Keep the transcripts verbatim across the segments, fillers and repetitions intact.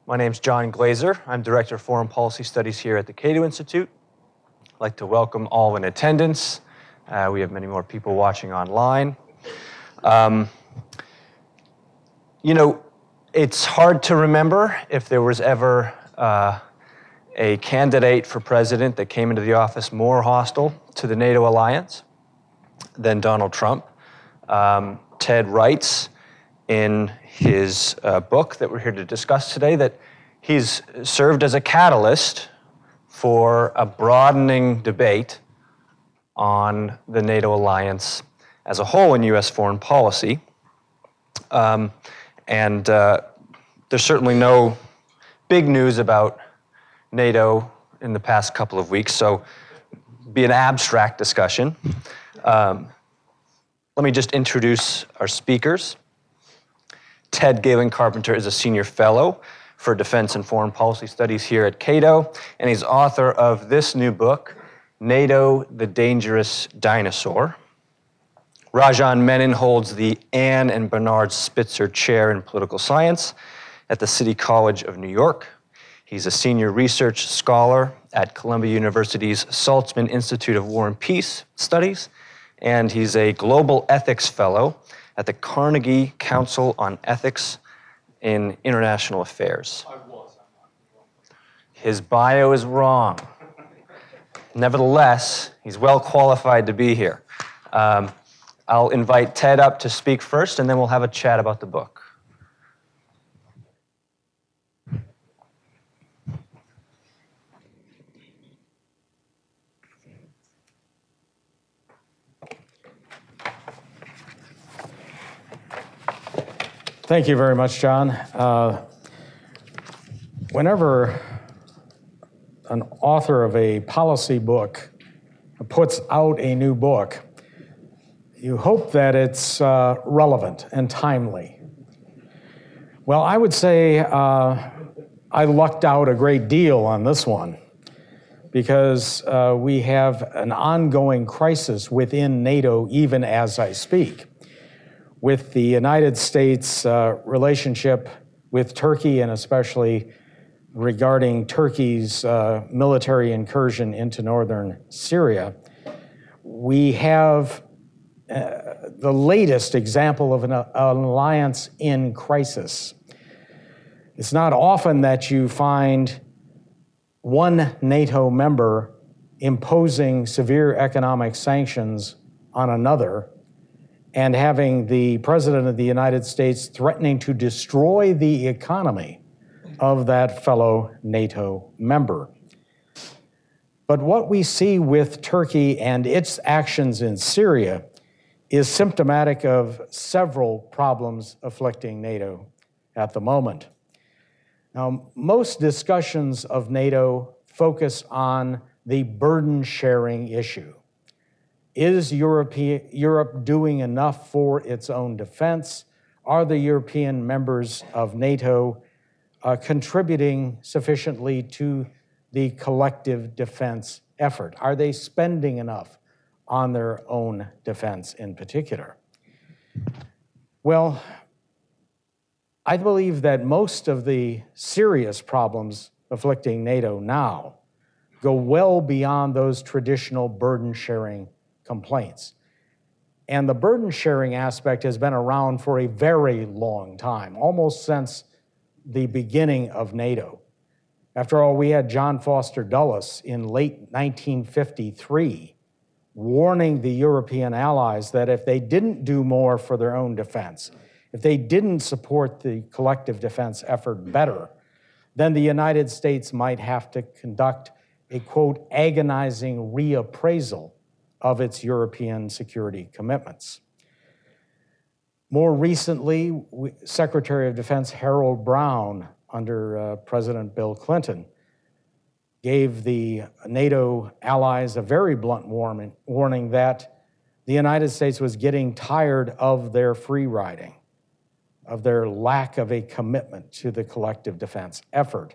My name's John Glazer. I'm Director of Foreign Policy Studies here at the Cato Institute. I'd like to welcome all in attendance. Uh, we have many more people watching online. Um, you know, it's hard to remember if there was ever uh, a candidate for president that came into the office more hostile to the NATO alliance than Donald Trump. Um, Ted writes in his uh, book that we're here to discuss today that he's served as a catalyst for a broadening debate on the NATO alliance as a whole in U S foreign policy. Um, and uh, there's certainly no big news about NATO in the past couple of weeks, so be an abstract discussion. Um, let me just introduce our speakers. Ted Galen Carpenter is a senior fellow for Defense and Foreign Policy Studies here at Cato, and he's author of this new book, NATO, the Dangerous Dinosaur. Rajan Menon holds the Anne and Bernard Spitzer Chair in Political Science at the City College of New York. He's a senior research scholar at Columbia University's Saltzman Institute of War and Peace Studies, and he's a global ethics fellow at the Carnegie Council on Ethics in International Affairs. I was. His bio is wrong. Nevertheless, he's well qualified to be here. Um, I'll invite Ted up to speak first, and then we'll have a chat about the book. Thank you very much, John. Uh, whenever an author of a policy book puts out a new book, you hope that it's uh, relevant and timely. Well, I would say uh, I lucked out a great deal on this one because uh, we have an ongoing crisis within NATO even as I speak, with the United States uh, relationship with Turkey, and especially regarding Turkey's uh, military incursion into northern Syria. We have uh, the latest example of an, uh, an alliance in crisis. It's not often that you find one NATO member imposing severe economic sanctions on another and having the President of the United States threatening to destroy the economy of that fellow NATO member. But what we see with Turkey and its actions in Syria is symptomatic of several problems afflicting NATO at the moment. Now, most discussions of NATO focus on the burden-sharing issue. Is Europe, Europe doing enough for its own defense? Are the European members of NATO uh, contributing sufficiently to the collective defense effort? Are they spending enough on their own defense in particular? Well, I believe that most of the serious problems afflicting NATO now go well beyond those traditional burden-sharing complaints. And the burden-sharing aspect has been around for a very long time, almost since the beginning of NATO. After all, we had John Foster Dulles in late nineteen fifty-three warning the European allies that if they didn't do more for their own defense, if they didn't support the collective defense effort better, then the United States might have to conduct a, quote, agonizing reappraisal of its European security commitments. More recently, we, Secretary of Defense Harold Brown, under uh, President Bill Clinton, gave the NATO allies a very blunt warning, warning that the United States was getting tired of their free riding, of their lack of a commitment to the collective defense effort.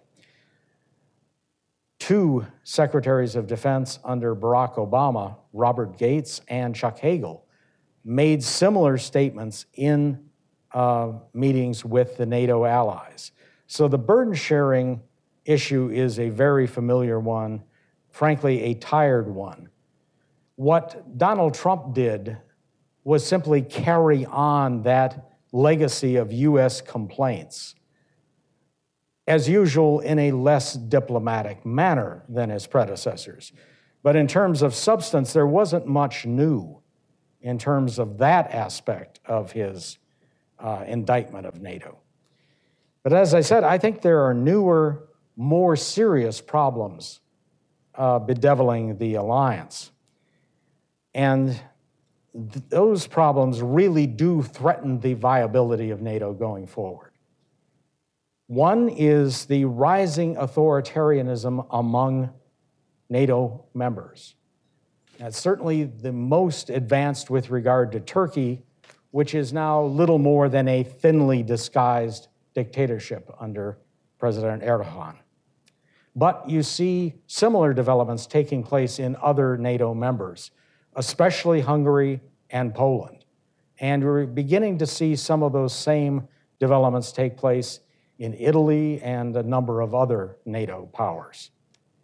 Two secretaries of defense under Barack Obama, Robert Gates and Chuck Hagel, made similar statements in uh, meetings with the NATO allies. So the burden sharing issue is a very familiar one, frankly, a tired one. What Donald Trump did was simply carry on that legacy of U S complaints, as usual in a less diplomatic manner than his predecessors. But in terms of substance, there wasn't much new in terms of that aspect of his uh, indictment of NATO. But as I said, I think there are newer, more serious problems uh, bedeviling the alliance. And th- those problems really do threaten the viability of NATO going forward. One is the rising authoritarianism among NATO members. That's certainly the most advanced with regard to Turkey, which is now little more than a thinly disguised dictatorship under President Erdogan. But you see similar developments taking place in other NATO members, especially Hungary and Poland. And we're beginning to see some of those same developments take place in Italy and a number of other NATO powers.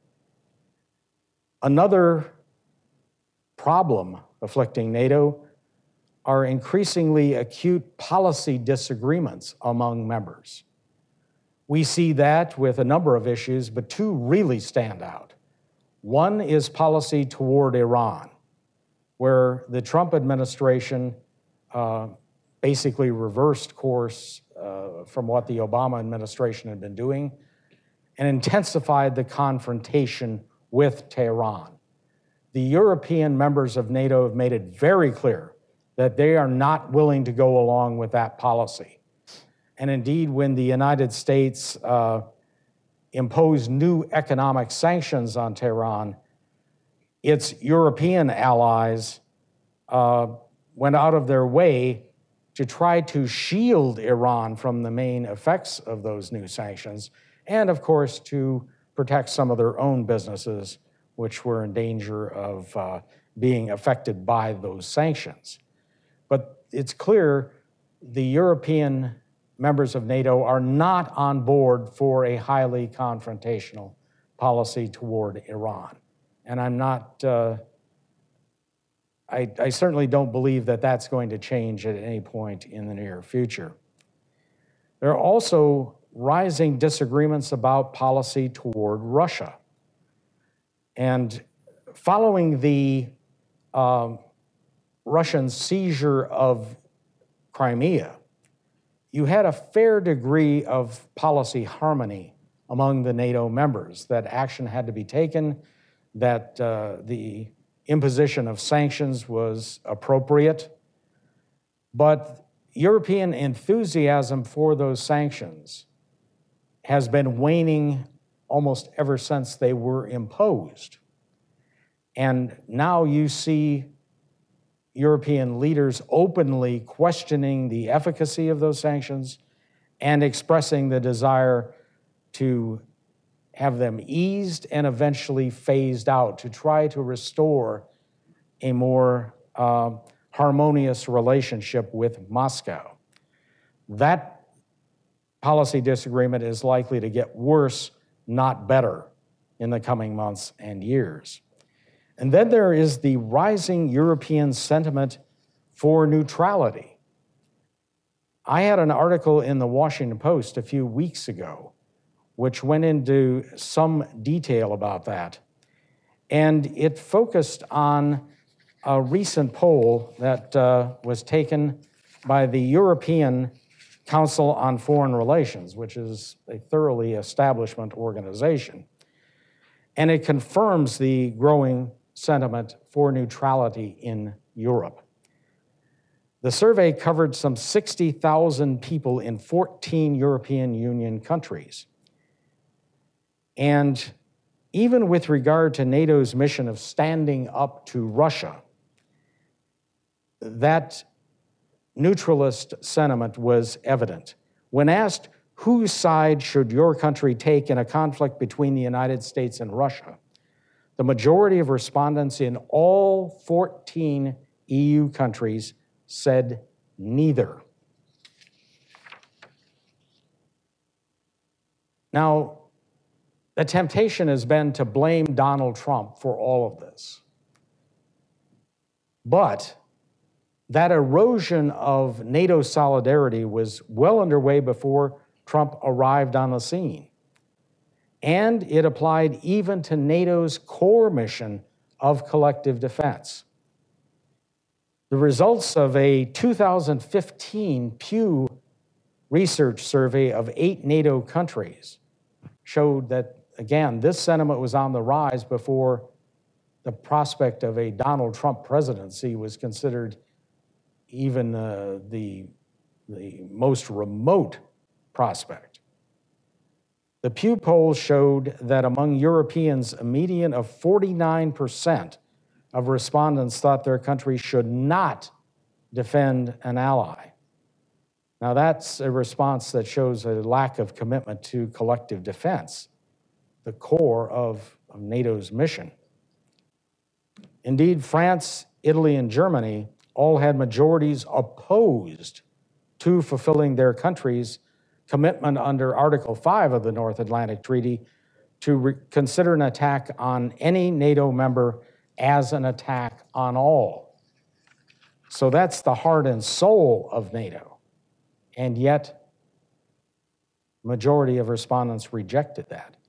Another problem afflicting NATO are increasingly acute policy disagreements among members. We see that with a number of issues, but two really stand out. One is policy toward Iran, where the Trump administration uh, basically reversed course uh, from what the Obama administration had been doing and intensified the confrontation with Tehran. The European members of NATO have made it very clear that they are not willing to go along with that policy. And indeed, when the United States uh, imposed new economic sanctions on Tehran, its European allies uh, went out of their way to try to shield Iran from the main effects of those new sanctions, and of course, to protect some of their own businesses, which were in danger of uh, being affected by those sanctions. But it's clear the European members of NATO are not on board for a highly confrontational policy toward Iran. And I'm not, uh, I, I certainly don't believe that that's going to change at any point in the near future. There are also rising disagreements about policy toward Russia. And following the um, Russian seizure of Crimea, you had a fair degree of policy harmony among the NATO members, that action had to be taken, that uh, the imposition of sanctions was appropriate. But European enthusiasm for those sanctions has been waning almost ever since they were imposed. And now you see European leaders openly questioning the efficacy of those sanctions and expressing the desire to have them eased and eventually phased out to try to restore a more uh, harmonious relationship with Moscow. That policy disagreement is likely to get worse, not better, in the coming months and years. And then there is the rising European sentiment for neutrality. I had an article in the Washington Post a few weeks ago which went into some detail about that. And it focused on a recent poll that uh, was taken by the European Council on Foreign Relations, which is a thoroughly establishment organization. And it confirms the growing sentiment for neutrality in Europe. The survey covered some sixty thousand people in fourteen European Union countries. And even with regard to NATO's mission of standing up to Russia, that neutralist sentiment was evident. When asked, whose side should your country take in a conflict between the United States and Russia, the majority of respondents in all fourteen E U countries said neither. Now, the temptation has been to blame Donald Trump for all of this. But that erosion of NATO solidarity was well underway before Trump arrived on the scene. And it applied even to NATO's core mission of collective defense. The results of a two thousand fifteen Pew Research survey of eight NATO countries showed that, again, this sentiment was on the rise before the prospect of a Donald Trump presidency was considered even uh, the, the most remote prospect. The Pew poll showed that among Europeans, a median of forty-nine percent of respondents thought their country should not defend an ally. Now, that's a response that shows a lack of commitment to collective defense, the core of, of NATO's mission. Indeed, France, Italy, and Germany all had majorities opposed to fulfilling their country's commitment under Article five of the North Atlantic Treaty to re- consider an attack on any NATO member as an attack on all. So that's the heart and soul of NATO. And yet, majority of respondents rejected that.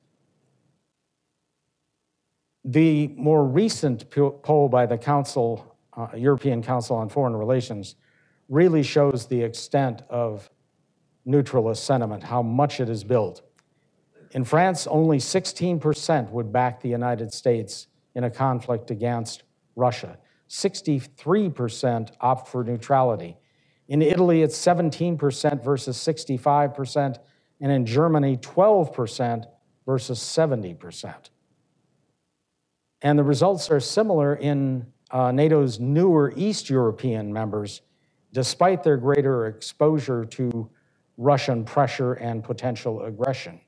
The more recent poll by the Council, uh, European Council on Foreign Relations really shows the extent of neutralist sentiment, how much it is built. In France, only sixteen percent would back the United States in a conflict against Russia. sixty-three percent opt for neutrality. In Italy, it's seventeen percent versus sixty-five percent, and in Germany, twelve percent versus seventy percent. And the results are similar in uh, NATO's newer East European members, despite their greater exposure to Russian pressure and potential aggression.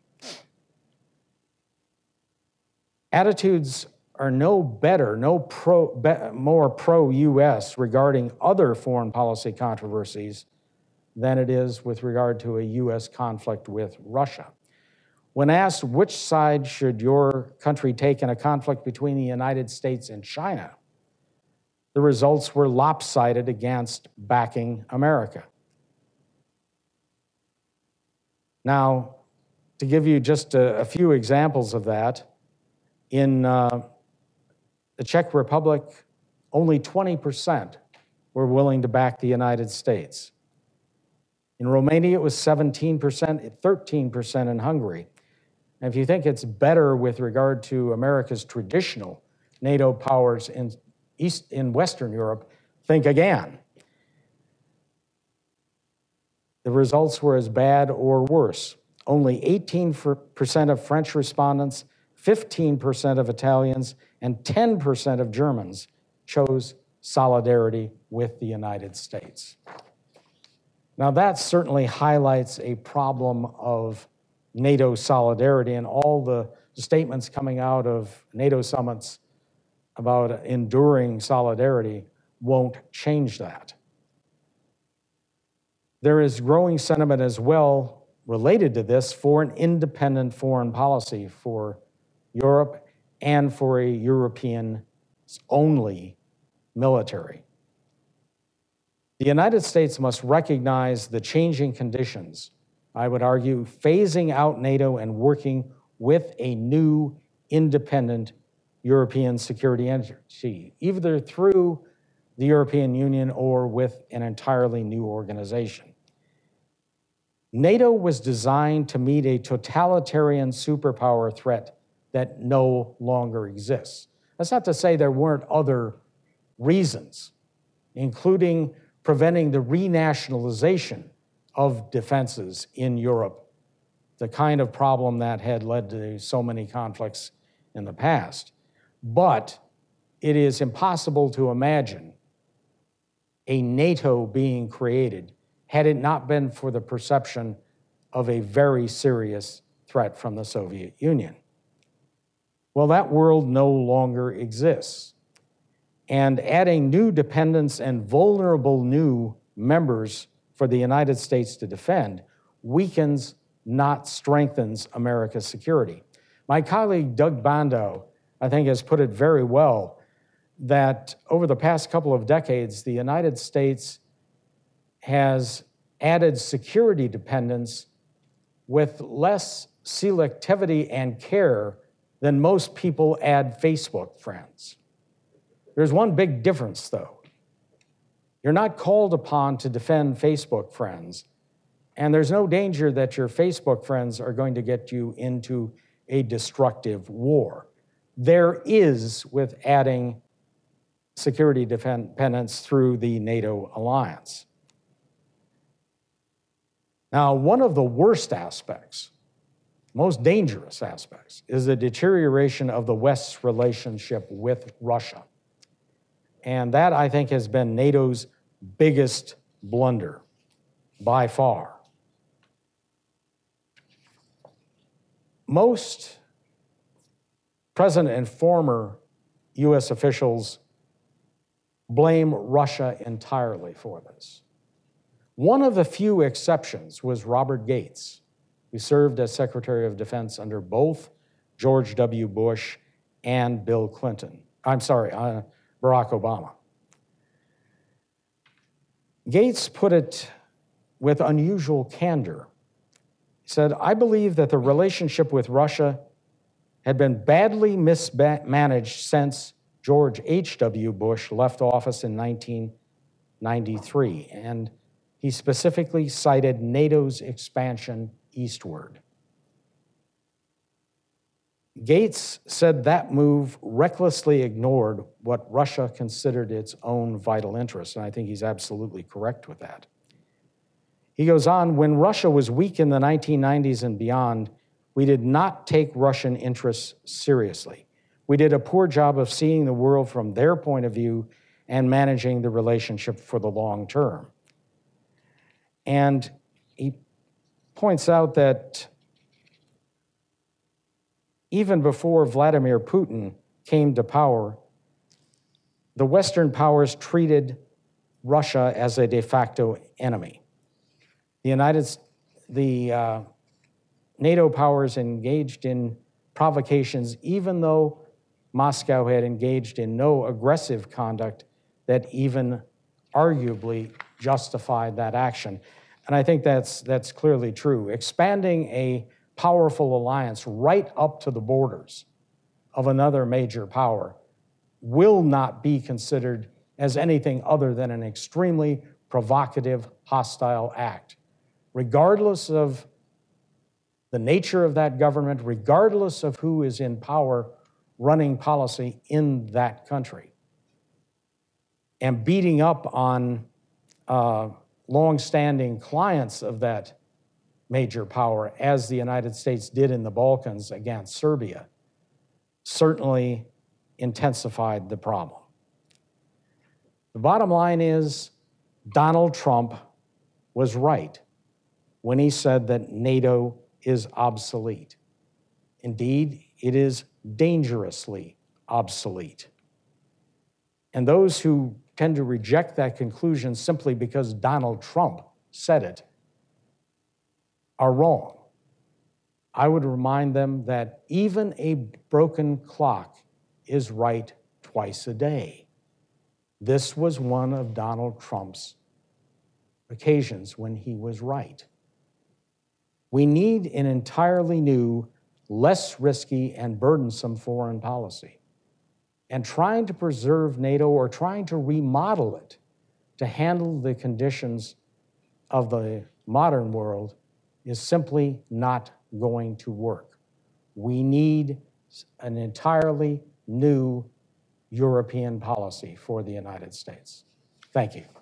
Attitudes are no better, no pro, be, more pro-U S regarding other foreign policy controversies than it is with regard to a U S conflict with Russia. When asked which side should your country take in a conflict between the United States and China, the results were lopsided against backing America. Now, to give you just a, a few examples of that, in uh, the Czech Republic, only twenty percent were willing to back the United States. In Romania, it was seventeen percent, thirteen percent in Hungary. And if you think it's better with regard to America's traditional NATO powers in East, in Western Europe, think again. The results were as bad or worse. Only eighteen percent of French respondents, fifteen percent of Italians, and ten percent of Germans chose solidarity with the United States. Now, that certainly highlights a problem of NATO solidarity, and all the statements coming out of NATO summits about enduring solidarity won't change that. There is growing sentiment as well related to this for an independent foreign policy for Europe and for a European-only military. The United States must recognize the changing conditions, I would argue, phasing out NATO and working with a new independent European security entity, either through the European Union or with an entirely new organization. NATO was designed to meet a totalitarian superpower threat that no longer exists. That's not to say there weren't other reasons, including preventing the renationalization of defenses in Europe, the kind of problem that had led to so many conflicts in the past. But it is impossible to imagine a NATO being created had it not been for the perception of a very serious threat from the Soviet Union. Well, that world no longer exists. And adding new dependents and vulnerable new members for the United States to defend weakens not strengthens America's security. My colleague Doug Bandow, I think, has put it very well that over the past couple of decades, the United States has added security dependence with less selectivity and care than most people add Facebook friends. There's one big difference, though. You're not called upon to defend Facebook friends, and there's no danger that your Facebook friends are going to get you into a destructive war. There is with adding security dependence through the NATO alliance. Now, one of the worst aspects, most dangerous aspects, is the deterioration of the West's relationship with Russia. And that, I think, has been NATO's biggest blunder by far. Most present and former U S officials blame Russia entirely for this. One of the few exceptions was Robert Gates, who served as Secretary of Defense under both George W. Bush and Bill Clinton. I'm sorry, uh, Barack Obama. Gates put it with unusual candor. He said, "I believe that the relationship with Russia had been badly mismanaged since George H W. Bush left office in nineteen ninety-three, and he specifically cited NATO's expansion eastward." Gates said that move recklessly ignored what Russia considered its own vital interests, and I think he's absolutely correct with that. He goes on, "When Russia was weak in the nineteen nineties and beyond, we did not take Russian interests seriously. We did a poor job of seeing the world from their point of view and managing the relationship for the long term." And he points out that even before Vladimir Putin came to power, the Western powers treated Russia as a de facto enemy. The United, the uh, NATO powers engaged in provocations, even though Moscow had engaged in no aggressive conduct that even arguably justified that action. And I think that's, that's clearly true. Expanding a powerful alliance right up to the borders of another major power will not be considered as anything other than an extremely provocative, hostile act, regardless of the nature of that government, regardless of who is in power running policy in that country. And beating up on uh, long-standing clients of that major power, as the United States did in the Balkans against Serbia, certainly intensified the problem. The bottom line is Donald Trump was right when he said that NATO is obsolete. Indeed, it is dangerously obsolete. And those who tend to reject that conclusion simply because Donald Trump said it are wrong. I would remind them that even a broken clock is right twice a day. This was one of Donald Trump's occasions when he was right. We need an entirely new, less risky and burdensome foreign policy. And trying to preserve NATO or trying to remodel it to handle the conditions of the modern world is simply not going to work. We need an entirely new European policy for the United States. Thank you.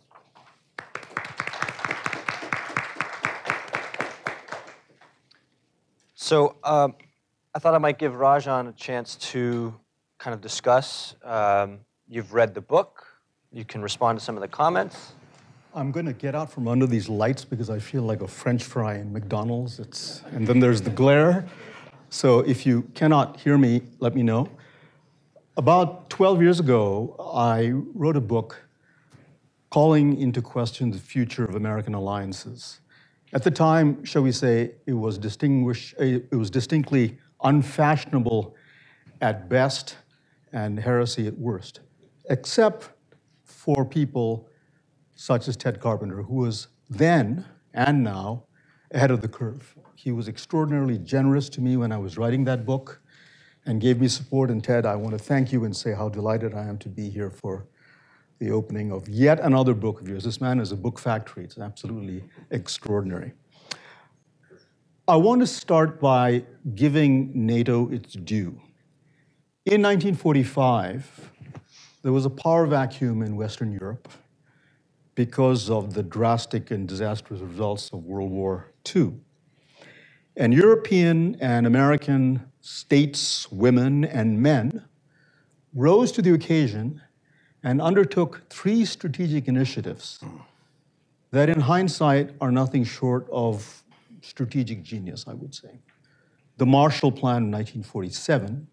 So um, I thought I might give Rajan a chance to kind of discuss. Um, you've read the book. You can respond to some of the comments. I'm going to get out from under these lights because I feel like a French fry in McDonald's. It's, and then there's the glare. So if you cannot hear me, let me know. About twelve years ago, I wrote a book calling into question the future of American alliances. At the time, shall we say, it was distinguish, it was distinctly unfashionable at best and heresy at worst, except for people such as Ted Carpenter, who was then and now ahead of the curve. He was extraordinarily generous to me when I was writing that book and gave me support. And Ted, I want to thank you and say how delighted I am to be here for the opening of yet another book of yours. This man is a book factory. It's absolutely extraordinary. I want to start by giving NATO its due. In nineteen forty-five, there was a power vacuum in Western Europe because of the drastic and disastrous results of World War Two. And European and American states, women, and men rose to the occasion and undertook three strategic initiatives that in hindsight are nothing short of strategic genius, I would say. The Marshall Plan in nineteen forty-seven,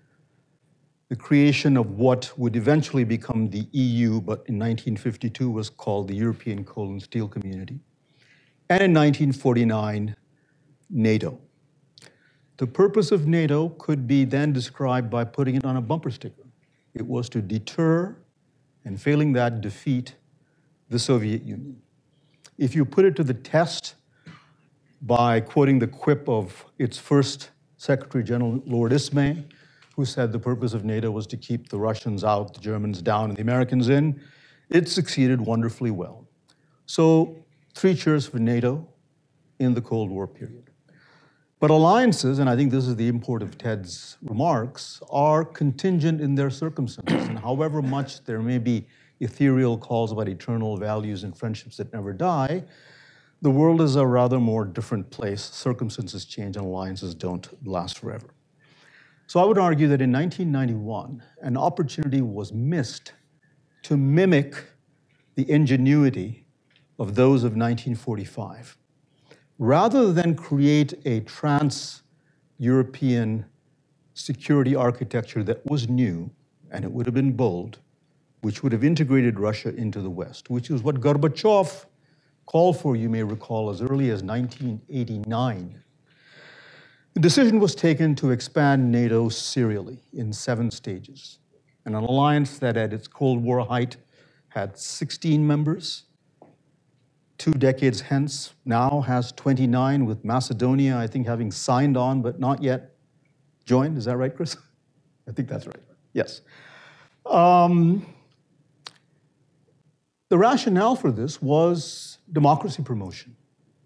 the creation of what would eventually become the E U, but in nineteen fifty-two was called the European Coal and Steel Community, and in nineteen forty-nine, NATO. The purpose of NATO could be then described by putting it on a bumper sticker. It was to deter, and failing that, defeat the Soviet Union. If you put it to the test by quoting the quip of its first Secretary General, Lord Ismay, who said the purpose of NATO was to keep the Russians out, the Germans down, and the Americans in, it succeeded wonderfully well. So, three cheers for NATO in the Cold War period. But alliances, and I think this is the import of Ted's remarks, are contingent in their circumstances. And however much there may be ethereal calls about eternal values and friendships that never die, the world is a rather more different place. Circumstances change and alliances don't last forever. So I would argue that in nineteen ninety-one, an opportunity was missed to mimic the ingenuity of those of nineteen forty-five. Rather than create a trans-European security architecture that was new, and it would have been bold, which would have integrated Russia into the West, which is what Gorbachev called for, you may recall, as early as nineteen eighty-nine. The decision was taken to expand NATO serially in seven stages, and an alliance that at its Cold War height had sixteen members. Two decades hence, now has twenty-nine, with Macedonia, I think, having signed on but not yet joined. Is that right, Chris? I think that's right. Yes. Um, the rationale for this was democracy promotion.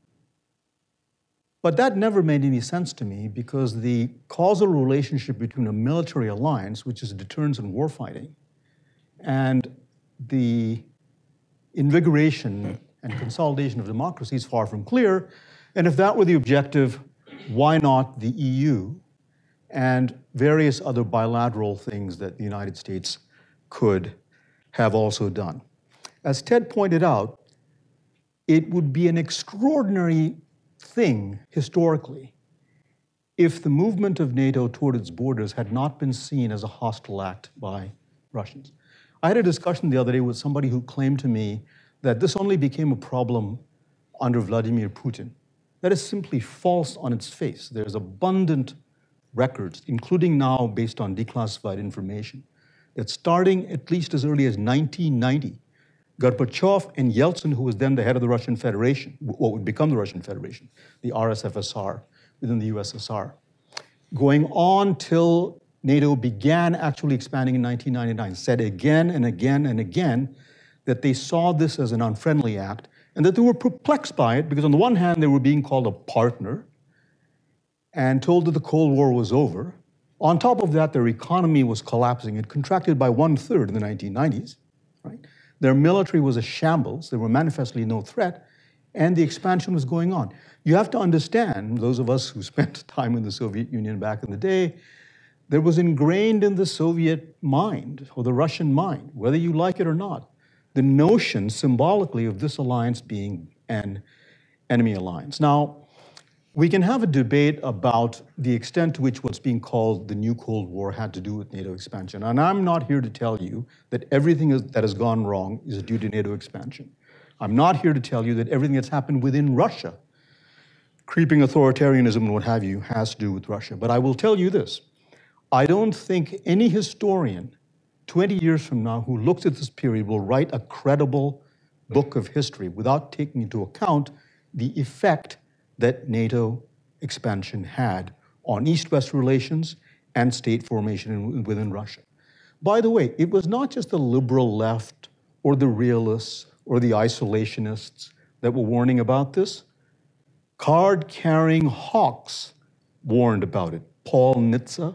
But that never made any sense to me because the causal relationship between a military alliance, which is deterrence and warfighting, and the invigoration and consolidation of democracy is far from clear. And if that were the objective, why not the E U and various other bilateral things that the United States could have also done? As Ted pointed out, it would be an extraordinary thing historically if the movement of NATO toward its borders had not been seen as a hostile act by Russians. I had a discussion the other day with somebody who claimed to me that this only became a problem under Vladimir Putin. That is simply false on its face. There's abundant records, including now based on declassified information, that starting at least as early as nineteen ninety, Gorbachev and Yeltsin, who was then the head of the Russian Federation, what would become the Russian Federation, the R S F S R within the U S S R, going on till NATO began actually expanding in nineteen ninety-nine, said again and again and again that they saw this as an unfriendly act and that they were perplexed by it because on the one hand, they were being called a partner and told that the Cold War was over. On top of that, their economy was collapsing. It contracted by one third in the nineteen nineties, right? Their military was a shambles. There were manifestly no threat, and the expansion was going on. You have to understand, those of us who spent time in the Soviet Union back in the day, there was ingrained in the Soviet mind, or the Russian mind, whether you like it or not, the notion symbolically of this alliance being an enemy alliance. Now, we can have a debate about the extent to which what's being called the new Cold War had to do with NATO expansion. And I'm not here to tell you that everything is, that has gone wrong is due to NATO expansion. I'm not here to tell you that everything that's happened within Russia creeping authoritarianism and what have you has to do with Russia. But I will tell you this. I don't think any historian twenty years from now who looks at this period will write a credible book of history without taking into account the effect that NATO expansion had on East-West relations and state formation in, within Russia. By the way, it was not just the liberal left or the realists or the isolationists that were warning about this. Card-carrying hawks warned about it. Paul Nitze,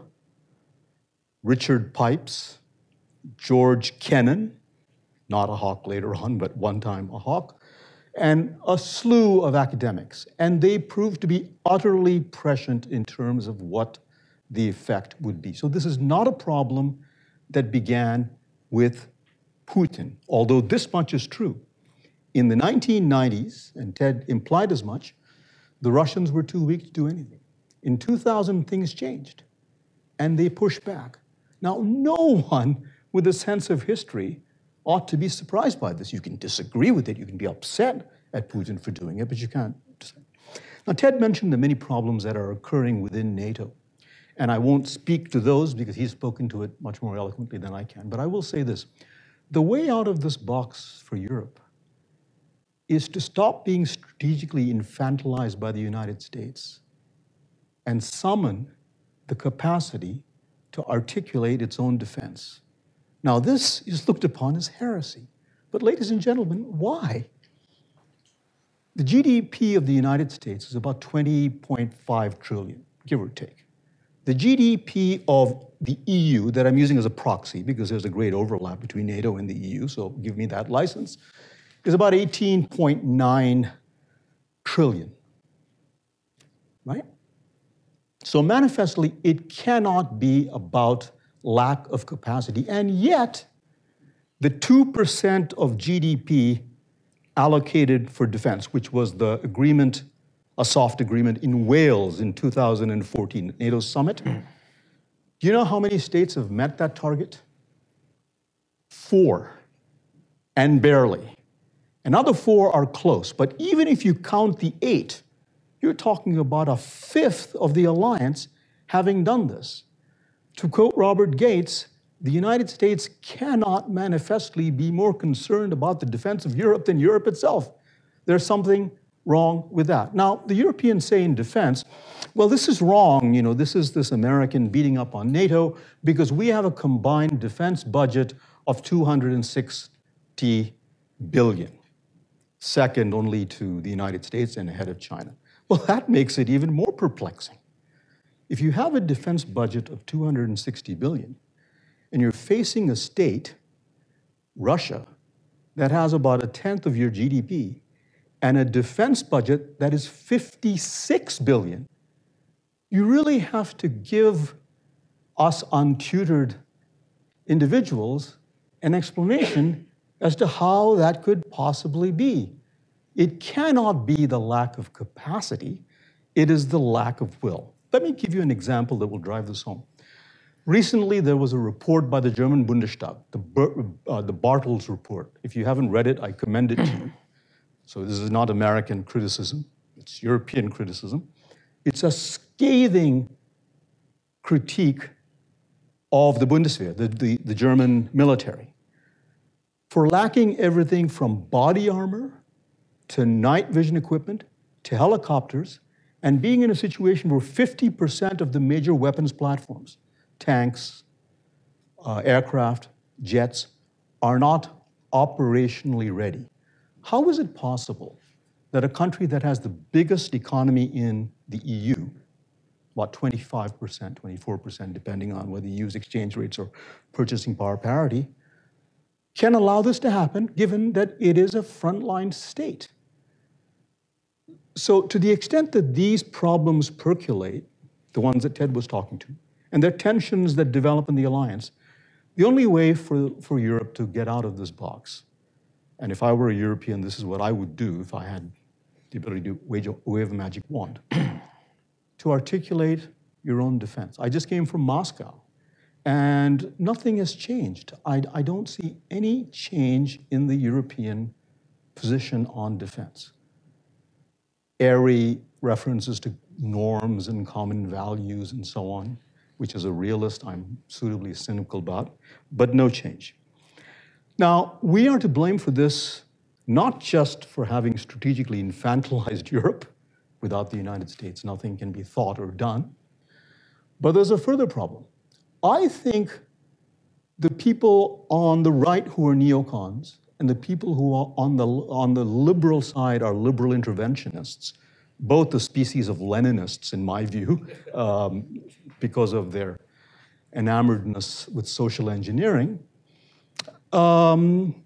Richard Pipes, George Kennan, not a hawk later on, but one time a hawk, and a slew of academics. And they proved to be utterly prescient in terms of what the effect would be. So this is not a problem that began with Putin, although this much is true. In the nineteen nineties, and Ted implied as much, the Russians were too weak to do anything. In two thousand, things changed, and they pushed back. Now, no one with a sense of history ought to be surprised by this. You can disagree with it, you can be upset at Putin for doing it, but you can't. Now, Ted mentioned the many problems that are occurring within NATO, and I won't speak to those because he's spoken to it much more eloquently than I can, but I will say this. The way out of this box for Europe is to stop being strategically infantilized by the United States and summon the capacity to articulate its own defense. Now, this is looked upon as heresy. But ladies and gentlemen, why? The G D P of the United States is about twenty point five trillion, give or take. The G D P of the E U, that I'm using as a proxy because there's a great overlap between NATO and the E U, so give me that license, is about eighteen point nine trillion, right? So manifestly, it cannot be about lack of capacity. And yet, the two percent of G D P allocated for defense, which was the agreement, a soft agreement in Wales in two thousand fourteen, NATO summit. Do you know how many states have met that target? Four, and barely. Another four are close, but even if you count the eight, you're talking about a fifth of the alliance having done this. To quote Robert Gates, the United States cannot manifestly be more concerned about the defense of Europe than Europe itself. There's something wrong with that. Now, the Europeans say in defense, well, this is wrong. You know, this is this American beating up on NATO because we have a combined defense budget of two hundred sixty billion, second only to the United States and ahead of China. Well, that makes it even more perplexing. If you have a defense budget of two hundred sixty billion, and you're facing a state, Russia, that has about a tenth of your G D P, and a defense budget that is fifty-six billion, you really have to give us untutored individuals an explanation as to how that could possibly be. It cannot be the lack of capacity, it is the lack of will. Let me give you an example that will drive this home. Recently, there was a report by the German Bundestag, the, uh, the Bartels report. If you haven't read it, I commend it to you. So this is not American criticism, it's European criticism. It's a scathing critique of the Bundeswehr, the, the, the German military, for lacking everything from body armor to night vision equipment to helicopters, and being in a situation where fifty percent of the major weapons platforms, tanks, uh, aircraft, jets, are not operationally ready. How is it possible that a country that has the biggest economy in the E U, about twenty-five percent, twenty-four percent, depending on whether you use exchange rates or purchasing power parity, can allow this to happen given that it is a frontline state? So to the extent that these problems percolate, the ones that Ted was talking to, and there are tensions that develop in the alliance, the only way for, for Europe to get out of this box, and if I were a European, this is what I would do if I had the ability to wage a, wave a magic wand, to articulate your own defense. I just came from Moscow, and nothing has changed. I, I don't see any change in the European position on defense. Airy references to norms and common values and so on, which as a realist I'm suitably cynical about, but no change. Now, we are to blame for this, not just for having strategically infantilized Europe. Without the United States, nothing can be thought or done. But there's a further problem. I think the people on the right who are neocons and the people who are on the, on the liberal side are liberal interventionists, both the species of Leninists, in my view, um, because of their enamoredness with social engineering, um,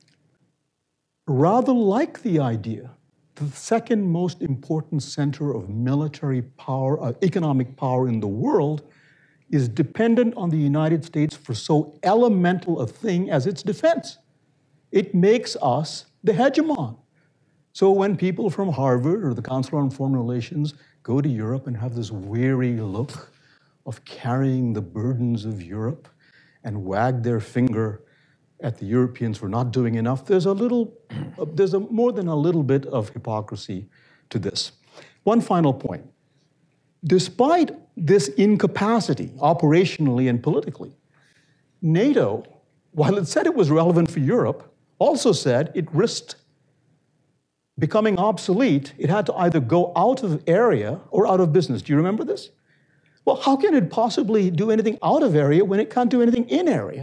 rather like the idea the second most important center of military power, uh, economic power in the world, is dependent on the United States for so elemental a thing as its defense. It makes us the hegemon. So when people from Harvard or the Council on Foreign Relations go to Europe and have this weary look of carrying the burdens of Europe and wag their finger at the Europeans for not doing enough, there's a little, there's a, more than a little bit of hypocrisy to this. One final point. Despite this incapacity, operationally and politically, NATO, while it said it was relevant for Europe, also said it risked becoming obsolete. It had to either go out of area or out of business. Do you remember this? Well, how can it possibly do anything out of area when it can't do anything in area?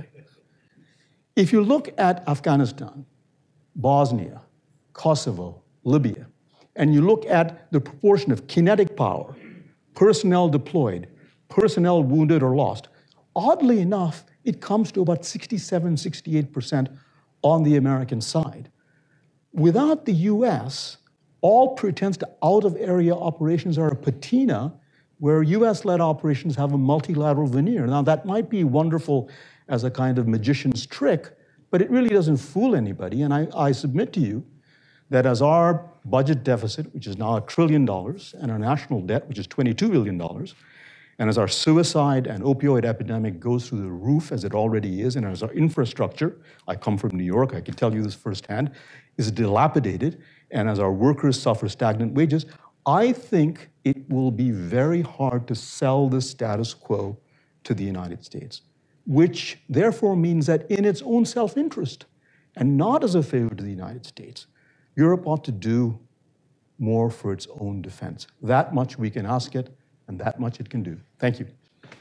If you look at Afghanistan, Bosnia, Kosovo, Libya, and you look at the proportion of kinetic power, personnel deployed, personnel wounded or lost, oddly enough, it comes to about sixty-seven, sixty-eight percent on the American side. Without the U S, all pretense to out-of-area operations are a patina where U S-led operations have a multilateral veneer. Now, that might be wonderful as a kind of magician's trick, but it really doesn't fool anybody. And I, I submit to you that as our budget deficit, which is now a trillion dollars, and our national debt, which is twenty-two billion dollars, and as our suicide and opioid epidemic goes through the roof, as it already is, and as our infrastructure, I come from New York, I can tell you this firsthand, is dilapidated, and as our workers suffer stagnant wages, I think it will be very hard to sell the status quo to the United States, which therefore means that in its own self-interest, and not as a favor to the United States, Europe ought to do more for its own defense. That much we can ask it, and that much it can do. Thank you.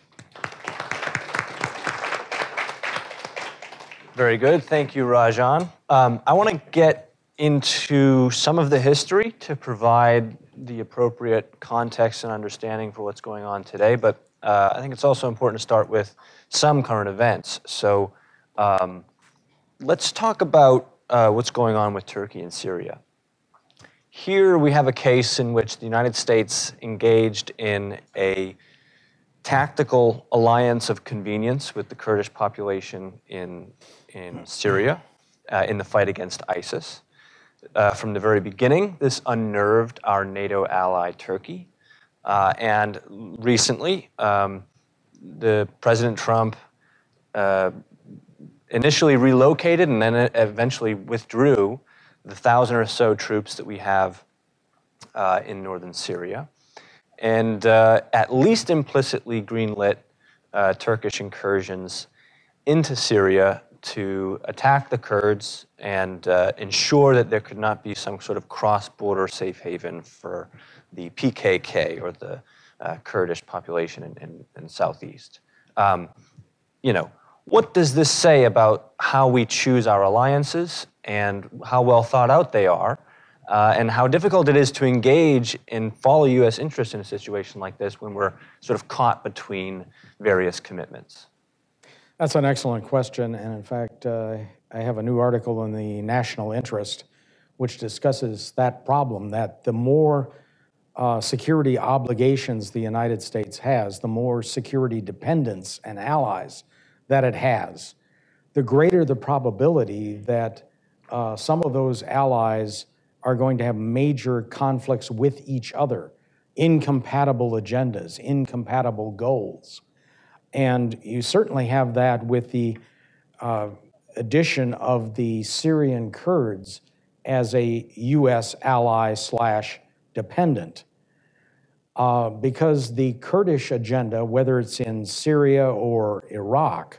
Very good. Thank you, Rajan. Um, I want to get into some of the history to provide the appropriate context and understanding for what's going on today, but uh, I think it's also important to start with some current events. So um, let's talk about uh, what's going on with Turkey and Syria. Here we have a case in which the United States engaged in a tactical alliance of convenience with the Kurdish population in, in Syria uh, in the fight against ISIS. Uh, from the very beginning, this unnerved our NATO ally, Turkey. Uh, and recently, um, the President Trump uh, initially relocated and then eventually withdrew the thousand or so troops that we have uh, in northern Syria, and uh, at least implicitly greenlit uh, Turkish incursions into Syria to attack the Kurds and uh, ensure that there could not be some sort of cross-border safe haven for the P K K, or the uh, Kurdish population in, in, in Southeast. Um, you know, what does this say about how we choose our alliances and how well thought out they are, uh, and how difficult it is to engage and follow U S interests in a situation like this when we're sort of caught between various commitments? That's an excellent question, and in fact, uh, I have a new article in the National Interest which discusses that problem, that the more uh, security obligations the United States has, the more security dependents and allies that it has, the greater the probability that uh, some of those allies are going to have major conflicts with each other, incompatible agendas, incompatible goals. And you certainly have that with the uh, addition of the Syrian Kurds as a U S ally slash dependent. uh, because the Kurdish agenda, whether it's in Syria or Iraq,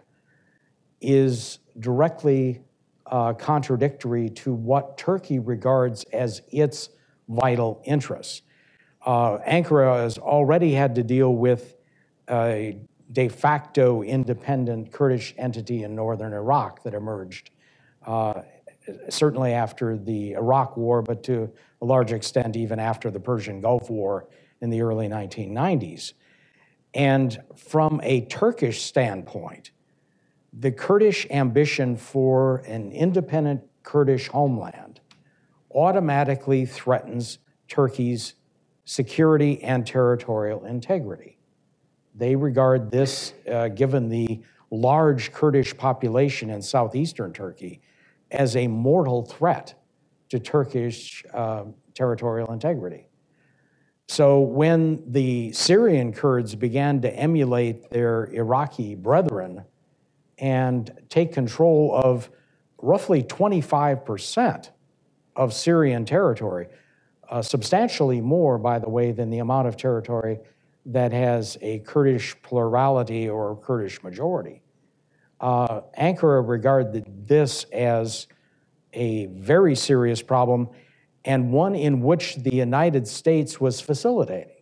is directly uh, contradictory to what Turkey regards as its vital interests. Uh, Ankara has already had to deal with a de facto independent Kurdish entity in northern Iraq that emerged, uh, certainly after the Iraq War, but to a large extent even after the Persian Gulf War in the early nineteen nineties. And from a Turkish standpoint, the Kurdish ambition for an independent Kurdish homeland automatically threatens Turkey's security and territorial integrity. They regard this, uh, given the large Kurdish population in southeastern Turkey, as a mortal threat to Turkish uh, territorial integrity. So when the Syrian Kurds began to emulate their Iraqi brethren and take control of roughly twenty-five percent of Syrian territory, uh, substantially more, by the way, than the amount of territory that has a Kurdish plurality or Kurdish majority. Uh, Ankara regarded this as a very serious problem and one in which the United States was facilitating.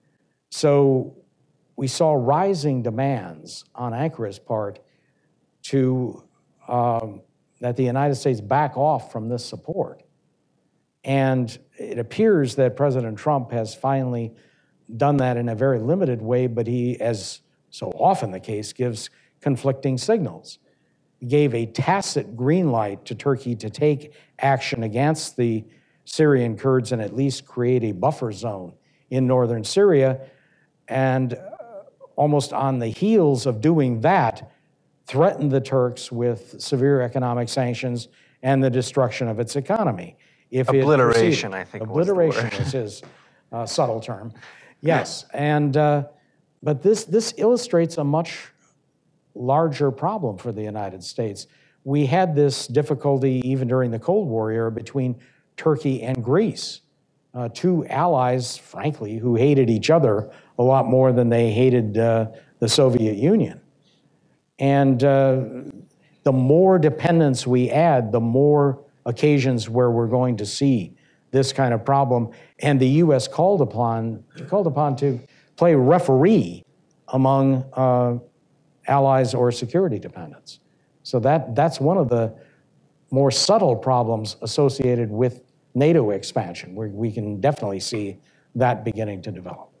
So we saw rising demands on Ankara's part to um, that the United States back off from this support. And it appears that President Trump has finally done that in a very limited way, but he, as so often the case, gives conflicting signals. He gave a tacit green light to Turkey to take action against the Syrian Kurds and at least create a buffer zone in northern Syria. And almost on the heels of doing that, threatened the Turks with severe economic sanctions and the destruction of its economy. If Obliteration, it I think. Obliteration was the word. is his uh, subtle term. Yes, and uh, but this this illustrates a much larger problem for the United States. We had this difficulty even during the Cold War era between Turkey and Greece, uh, two allies, frankly, who hated each other a lot more than they hated uh, the Soviet Union. And uh, the more dependence we add, the more occasions where we're going to see this kind of problem. And the U S called upon, called upon to play referee among uh, allies or security dependents. So that, that's one of the more subtle problems associated with NATO expansion, where we can definitely see that beginning to develop.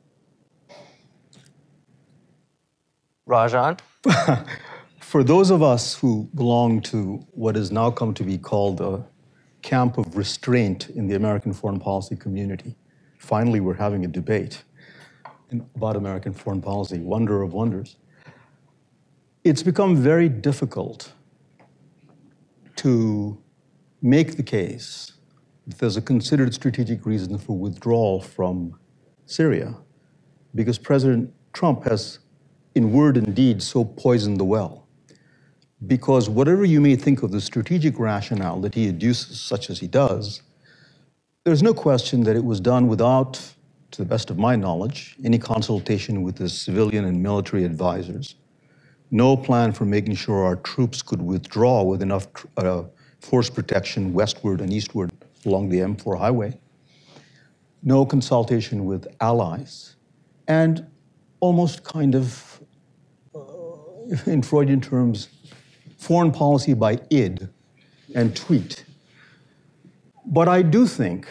Rajan? For those of us who belong to what has now come to be called the camp of restraint in the American foreign policy community, finally we're having a debate in, about American foreign policy, wonder of wonders. It's become very difficult to make the case that there's a considered strategic reason for withdrawal from Syria, because President Trump has, in word and deed, so poisoned the well. Because whatever you may think of the strategic rationale that he adduces, such as he does, there's no question that it was done without, to the best of my knowledge, any consultation with his civilian and military advisors, no plan for making sure our troops could withdraw with enough uh, force protection westward and eastward along the M four highway, no consultation with allies, and almost kind of, uh, in Freudian terms, foreign policy by id and tweet. But I do think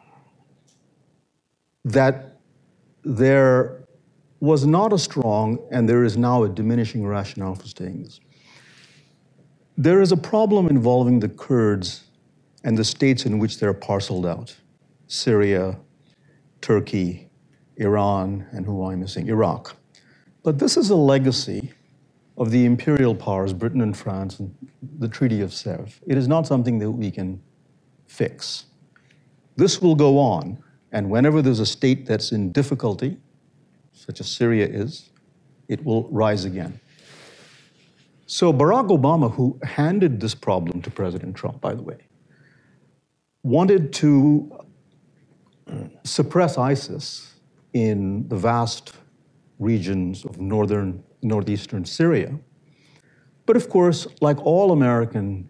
that there was not a strong, and there is now a diminishing rationale for staying this. There is a problem involving the Kurds and the states in which they're parceled out: Syria, Turkey, Iran, and who am I missing? Iraq. But this is a legacy of the imperial powers, Britain and France, and the Treaty of Sèvres. It is not something that we can fix. This will go on, and whenever there's a state that's in difficulty, such as Syria is, it will rise again. So Barack Obama, who handed this problem to President Trump, by the way, wanted to suppress ISIS in the vast regions of northern, northeastern Syria. But of course, like all American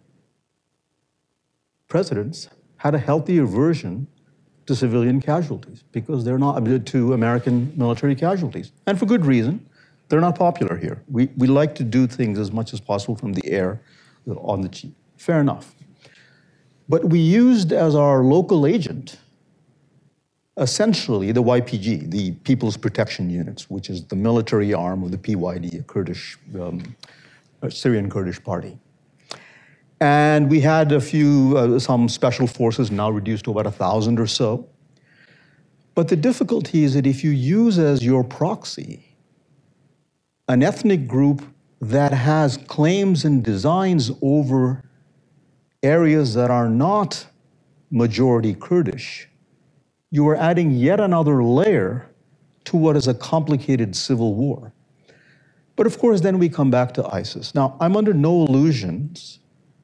presidents, had a healthy aversion to civilian casualties because they're not, to American military casualties. And for good reason, they're not popular here. We, we like to do things as much as possible from the air, on the cheap. Fair enough. But we used as our local agent, essentially the Y P G, the People's Protection Units, which is the military arm of the P Y D, a Kurdish, um, a Syrian Kurdish party. And we had a few, uh, some special forces, now reduced to about a thousand or so. But the difficulty is that if you use as your proxy an ethnic group that has claims and designs over areas that are not majority Kurdish, you are adding yet another layer to what is a complicated civil war. But of course, then we come back to ISIS. Now, I'm under no illusions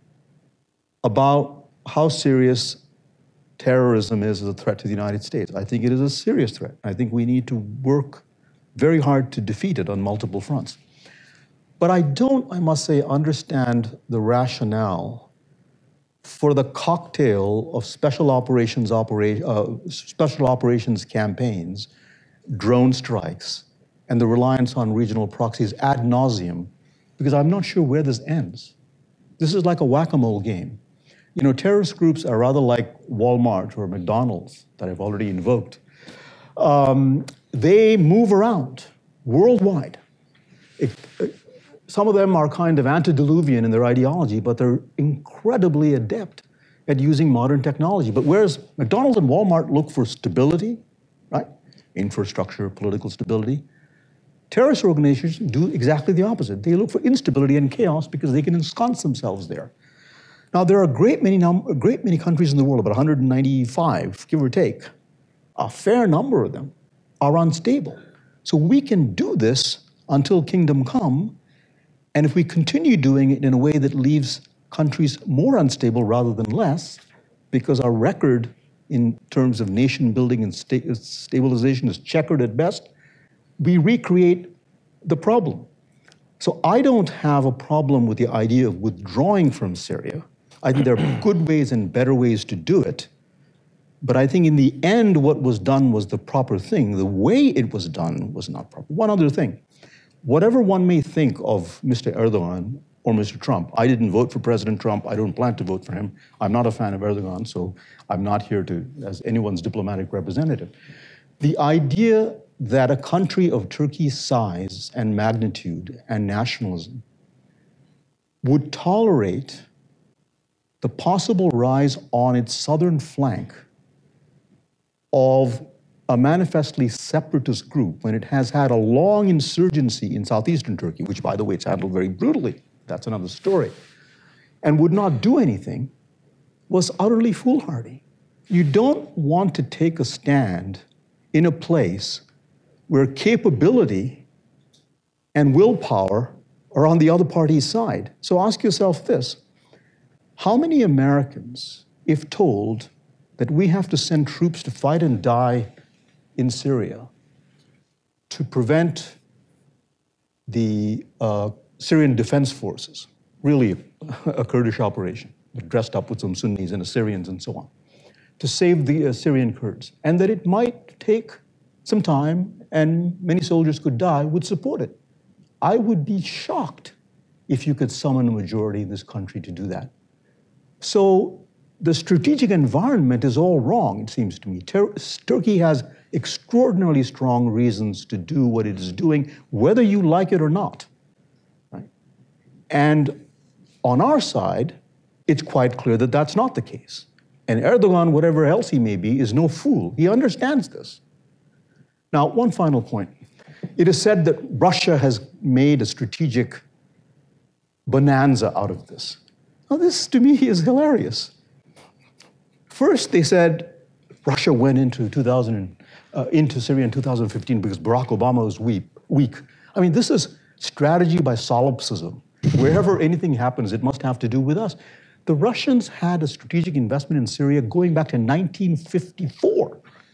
about how serious terrorism is as a threat to the United States. I think it is a serious threat. I think we need to work very hard to defeat it on multiple fronts. But I don't, I must say, understand the rationale for the cocktail of special operations, opera, uh, special operations campaigns, drone strikes, and the reliance on regional proxies ad nauseum, because I'm not sure where this ends. This is like a whack-a-mole game. You know, terrorist groups are rather like Walmart or McDonald's that I've already invoked. Um, they move around worldwide. It, it, some of them are kind of antediluvian in their ideology, but they're incredibly adept at using modern technology. But whereas McDonald's and Walmart look for stability, right? Infrastructure, political stability, terrorist organizations do exactly the opposite. They look for instability and chaos because they can ensconce themselves there. Now, there are a great many, num- a great many countries in the world, about one hundred ninety-five, give or take. A fair number of them are unstable. So we can do this until kingdom come, and if we continue doing it in a way that leaves countries more unstable rather than less, because our record in terms of nation building and sta- stabilization is checkered at best, we recreate the problem. So I don't have a problem with the idea of withdrawing from Syria. I think there are good ways and better ways to do it. But I think in the end, what was done was the proper thing. The way it was done was not proper. One other thing. Whatever one may think of Mister Erdogan or Mister Trump, I didn't vote for President Trump. I don't plan to vote for him. I'm not a fan of Erdogan, so I'm not here to, as anyone's diplomatic representative. The idea that a country of Turkey's size and magnitude and nationalism would tolerate the possible rise on its southern flank of a manifestly separatist group when it has had a long insurgency in southeastern Turkey, which, by the way, it's handled very brutally, that's another story, and would not do anything, was utterly foolhardy. You don't want to take a stand in a place where capability and willpower are on the other party's side. So ask yourself this: how many Americans, if told that we have to send troops to fight and die in Syria to prevent the uh, Syrian Defense Forces, really a Kurdish operation, dressed up with some Sunnis and Assyrians and so on, to save the uh, Syrian Kurds, and that it might take some time and many soldiers could die, would support it? I would be shocked if you could summon a majority in this country to do that. So the strategic environment is all wrong, it seems to me. Tur- Turkey has extraordinarily strong reasons to do what it is doing, whether you like it or not. Right? And on our side, it's quite clear that that's not the case. And Erdogan, whatever else he may be, is no fool. He understands this. Now, one final point. It is said that Russia has made a strategic bonanza out of this. Now, this to me is hilarious. First, they said Russia went into two thousand, uh, into Syria in two thousand fifteen because Barack Obama was weak. weak. I mean, this is strategy by solipsism. Wherever anything happens, it must have to do with us. The Russians had a strategic investment in Syria going back to nineteen fifty-four.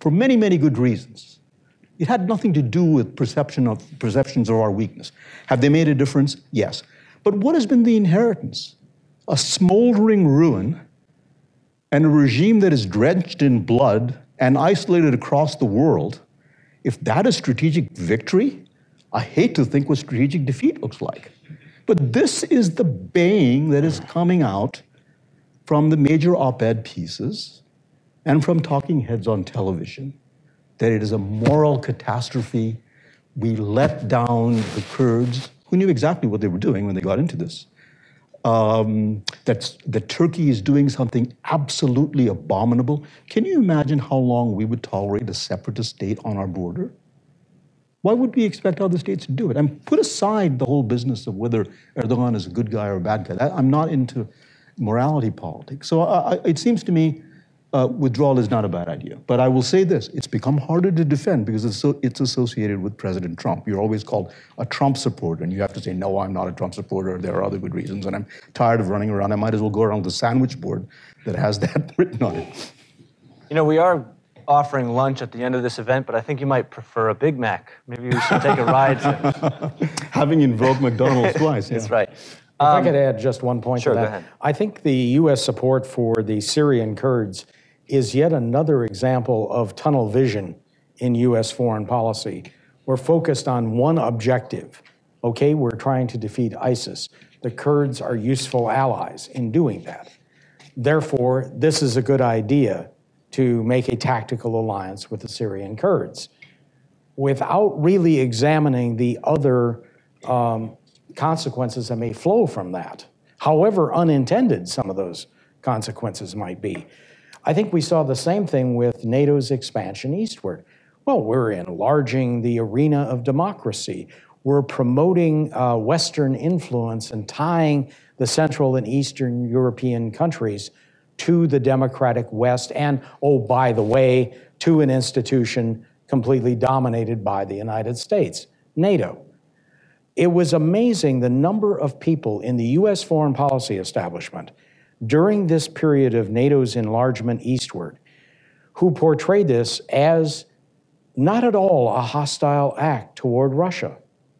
for many, many good reasons. It had nothing to do with perception of, perceptions of our weakness. Have they made a difference? Yes. But what has been the inheritance? A smoldering ruin and a regime that is drenched in blood and isolated across the world. If that is strategic victory, I hate to think what strategic defeat looks like. But this is the baying that is coming out from the major op-ed pieces and from talking heads on television, that it is a moral catastrophe. We let down the Kurds, who knew exactly what they were doing when they got into this. Um, that, that Turkey is doing something absolutely abominable. Can you imagine how long we would tolerate a separatist state on our border? Why would we expect other states to do it? And put aside the whole business of whether Erdogan is a good guy or a bad guy. That, I'm not into morality politics. So uh, it seems to me uh, withdrawal is not a bad idea. But I will say this, it's become harder to defend because it's, so, it's associated with President Trump. You're always called a Trump supporter, and you have to say, no, I'm not a Trump supporter. There are other good reasons, and I'm tired of running around. I might as well go around the sandwich board that has that written on it. You know, we are offering lunch at the end of this event, but I think you might prefer a Big Mac. Maybe we should take a ride soon. Having invoked McDonald's twice, yeah. That's right. If Um, I could add just one point sure, to go that. ahead. I think the U S support for the Syrian Kurds is yet another example of tunnel vision in U S foreign policy. We're focused on one objective. Okay, we're trying to defeat ISIS. The Kurds are useful allies in doing that. Therefore, this is a good idea to make a tactical alliance with the Syrian Kurds without really examining the other um, consequences that may flow from that, however unintended some of those consequences might be. I think we saw the same thing with NATO's expansion eastward. Well, we're enlarging the arena of democracy. We're promoting uh, Western influence and tying the Central and Eastern European countries to the democratic West and, oh, by the way, to an institution completely dominated by the United States, NATO. It was amazing the number of people in the U S foreign policy establishment during this period of NATO's enlargement eastward who portrayed this as not at all a hostile act toward Russia.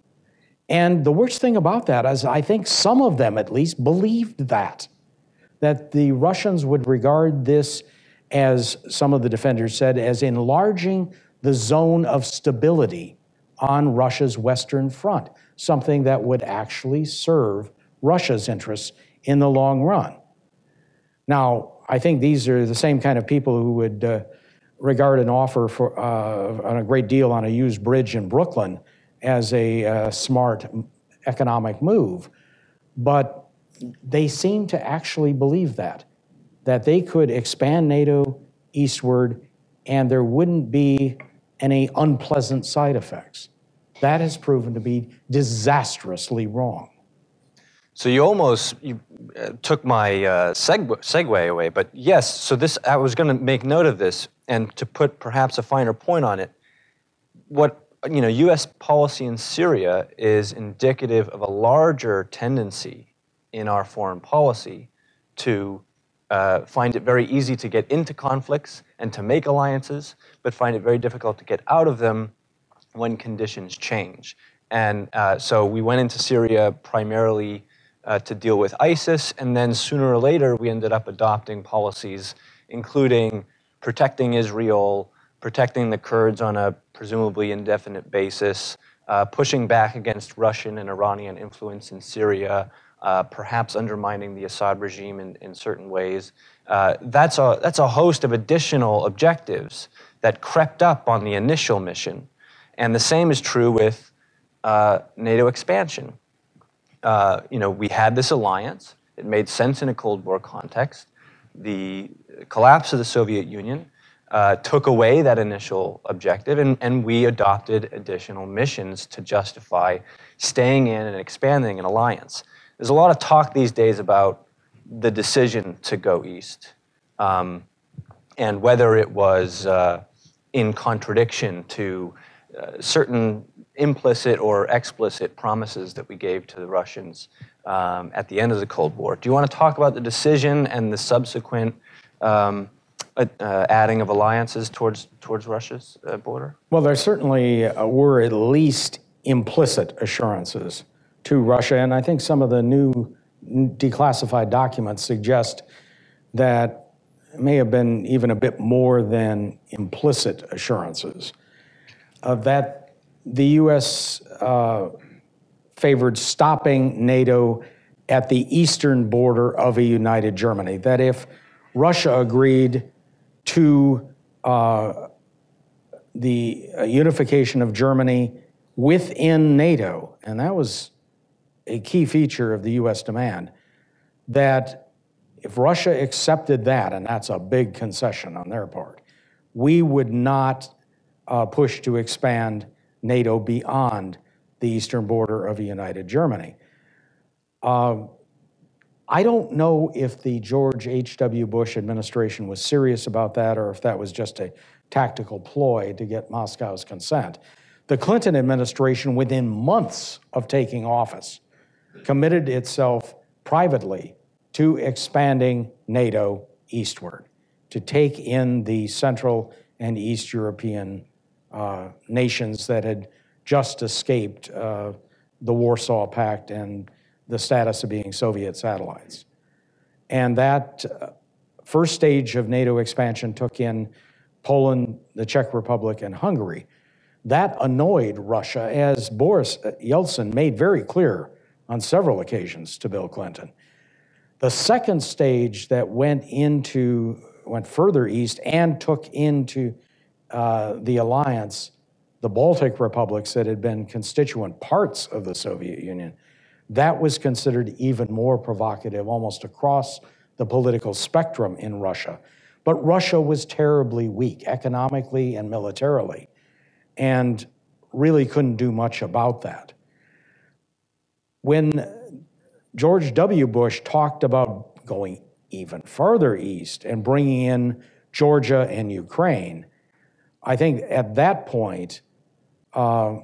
And the worst thing about that is I think some of them at least believed that, that the Russians would regard this, as some of the defenders said, as enlarging the zone of stability on Russia's Western front, something that would actually serve Russia's interests in the long run. Now, I think these are the same kind of people who would uh, regard an offer for uh, on a great deal on a used bridge in Brooklyn as a uh, smart economic move. But they seem to actually believe that, that they could expand NATO eastward and there wouldn't be any unpleasant side effects. That has proven to be disastrously wrong. So you almost you uh, took my uh, seg- segue away, but yes, so this, I was going to make note of this, and to put perhaps a finer point on it, what, you know, U S policy in Syria is indicative of a larger tendency in our foreign policy to uh, find it very easy to get into conflicts and to make alliances, but find it very difficult to get out of them when conditions change. And uh, so we went into Syria primarily uh, to deal with ISIS, and then sooner or later we ended up adopting policies including protecting Israel, protecting the Kurds on a presumably indefinite basis, uh, pushing back against Russian and Iranian influence in Syria, uh, perhaps undermining the Assad regime in, in certain ways. Uh, that's a, that's a host of additional objectives that crept up on the initial mission. And the same is true with uh, NATO expansion. Uh, you know, we had this alliance. It made sense in a Cold War context. The collapse of the Soviet Union uh, took away that initial objective, and, and we adopted additional missions to justify staying in and expanding an alliance. There's a lot of talk these days about the decision to go east, um, and whether it was uh, in contradiction to uh, certain implicit or explicit promises that we gave to the Russians um, at the end of the Cold War. Do you want to talk about the decision and the subsequent um, uh, uh, adding of alliances towards towards Russia's uh, border? Well, there certainly uh, were at least implicit assurances to Russia, and I think some of the new declassified documents suggest that it may have been even a bit more than implicit assurances uh, that the U S uh, favored stopping NATO at the eastern border of a united Germany, that if Russia agreed to uh, the uh, unification of Germany within NATO, and that was a key feature of the U S demand, that if Russia accepted that, and that's a big concession on their part, we would not uh, push to expand NATO beyond the eastern border of a united Germany. Uh, I don't know if the George H W Bush administration was serious about that or if that was just a tactical ploy to get Moscow's consent. The Clinton administration, within months of taking office, committed itself privately to expanding NATO eastward, to take in the Central and East European uh, nations that had just escaped uh, the Warsaw Pact and the status of being Soviet satellites. And that uh, first stage of NATO expansion took in Poland, the Czech Republic, and Hungary. That annoyed Russia, as Boris Yeltsin made very clear on several occasions to Bill Clinton. The second stage that went into, went further east and took into uh, the alliance the Baltic republics that had been constituent parts of the Soviet Union, that was considered even more provocative, almost across the political spectrum in Russia. But Russia was terribly weak economically and militarily, and really couldn't do much about that. When George W. Bush talked about going even farther east and bringing in Georgia and Ukraine, I think at that point, uh,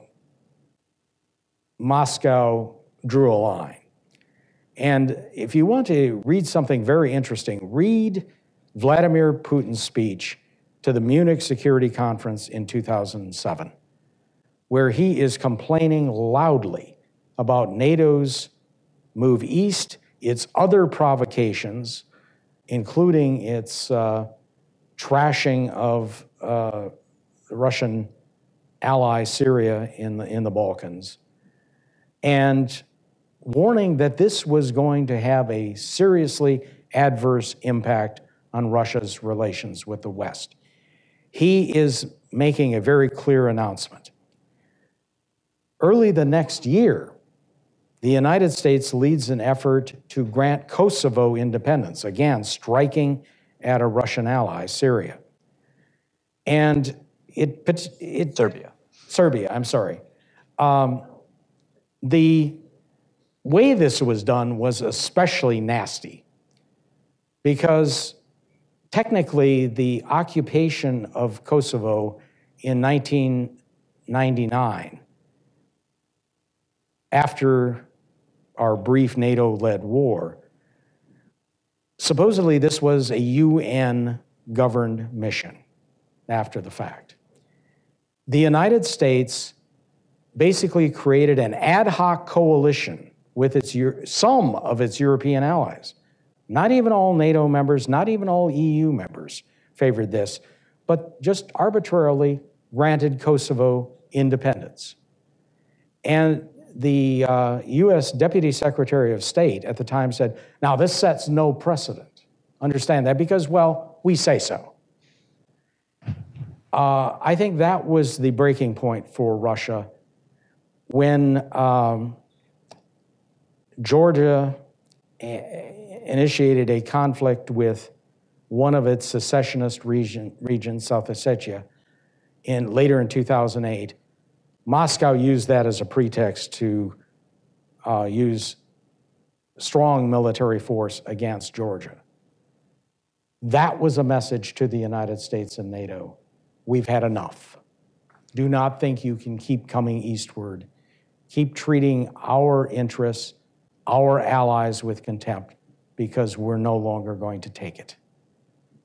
Moscow drew a line. And if you want to read something very interesting, read Vladimir Putin's speech to the Munich Security Conference in two thousand seven, where he is complaining loudly about NATO's move east, its other provocations, including its uh, trashing of uh, the Russian ally Syria in the, in the Balkans, and warning that this was going to have a seriously adverse impact on Russia's relations with the West. He is making a very clear announcement. Early the next year, the United States leads an effort to grant Kosovo independence, again, striking at a Russian ally, Syria. And it... it Serbia. Serbia, I'm sorry. Um, the way this was done was especially nasty because technically the occupation of Kosovo in nineteen ninety-nine, after our brief NATO-led war, supposedly this was a U N-governed mission after the fact. The United States basically created an ad hoc coalition with its some of its European allies. Not even all NATO members, not even all E U members favored this, but just arbitrarily granted Kosovo independence. And the uh, U S Deputy Secretary of State at the time said, now this sets no precedent. Understand that because, well, we say so. Uh, I think that was the breaking point for Russia when um, Georgia a- initiated a conflict with one of its secessionist region, regions, South Ossetia, in, later in two thousand eight. Moscow used that as a pretext to uh, use strong military force against Georgia. That was a message to the United States and NATO. We've had enough. Do not think you can keep coming eastward. Keep treating our interests, our allies with contempt, because we're no longer going to take it.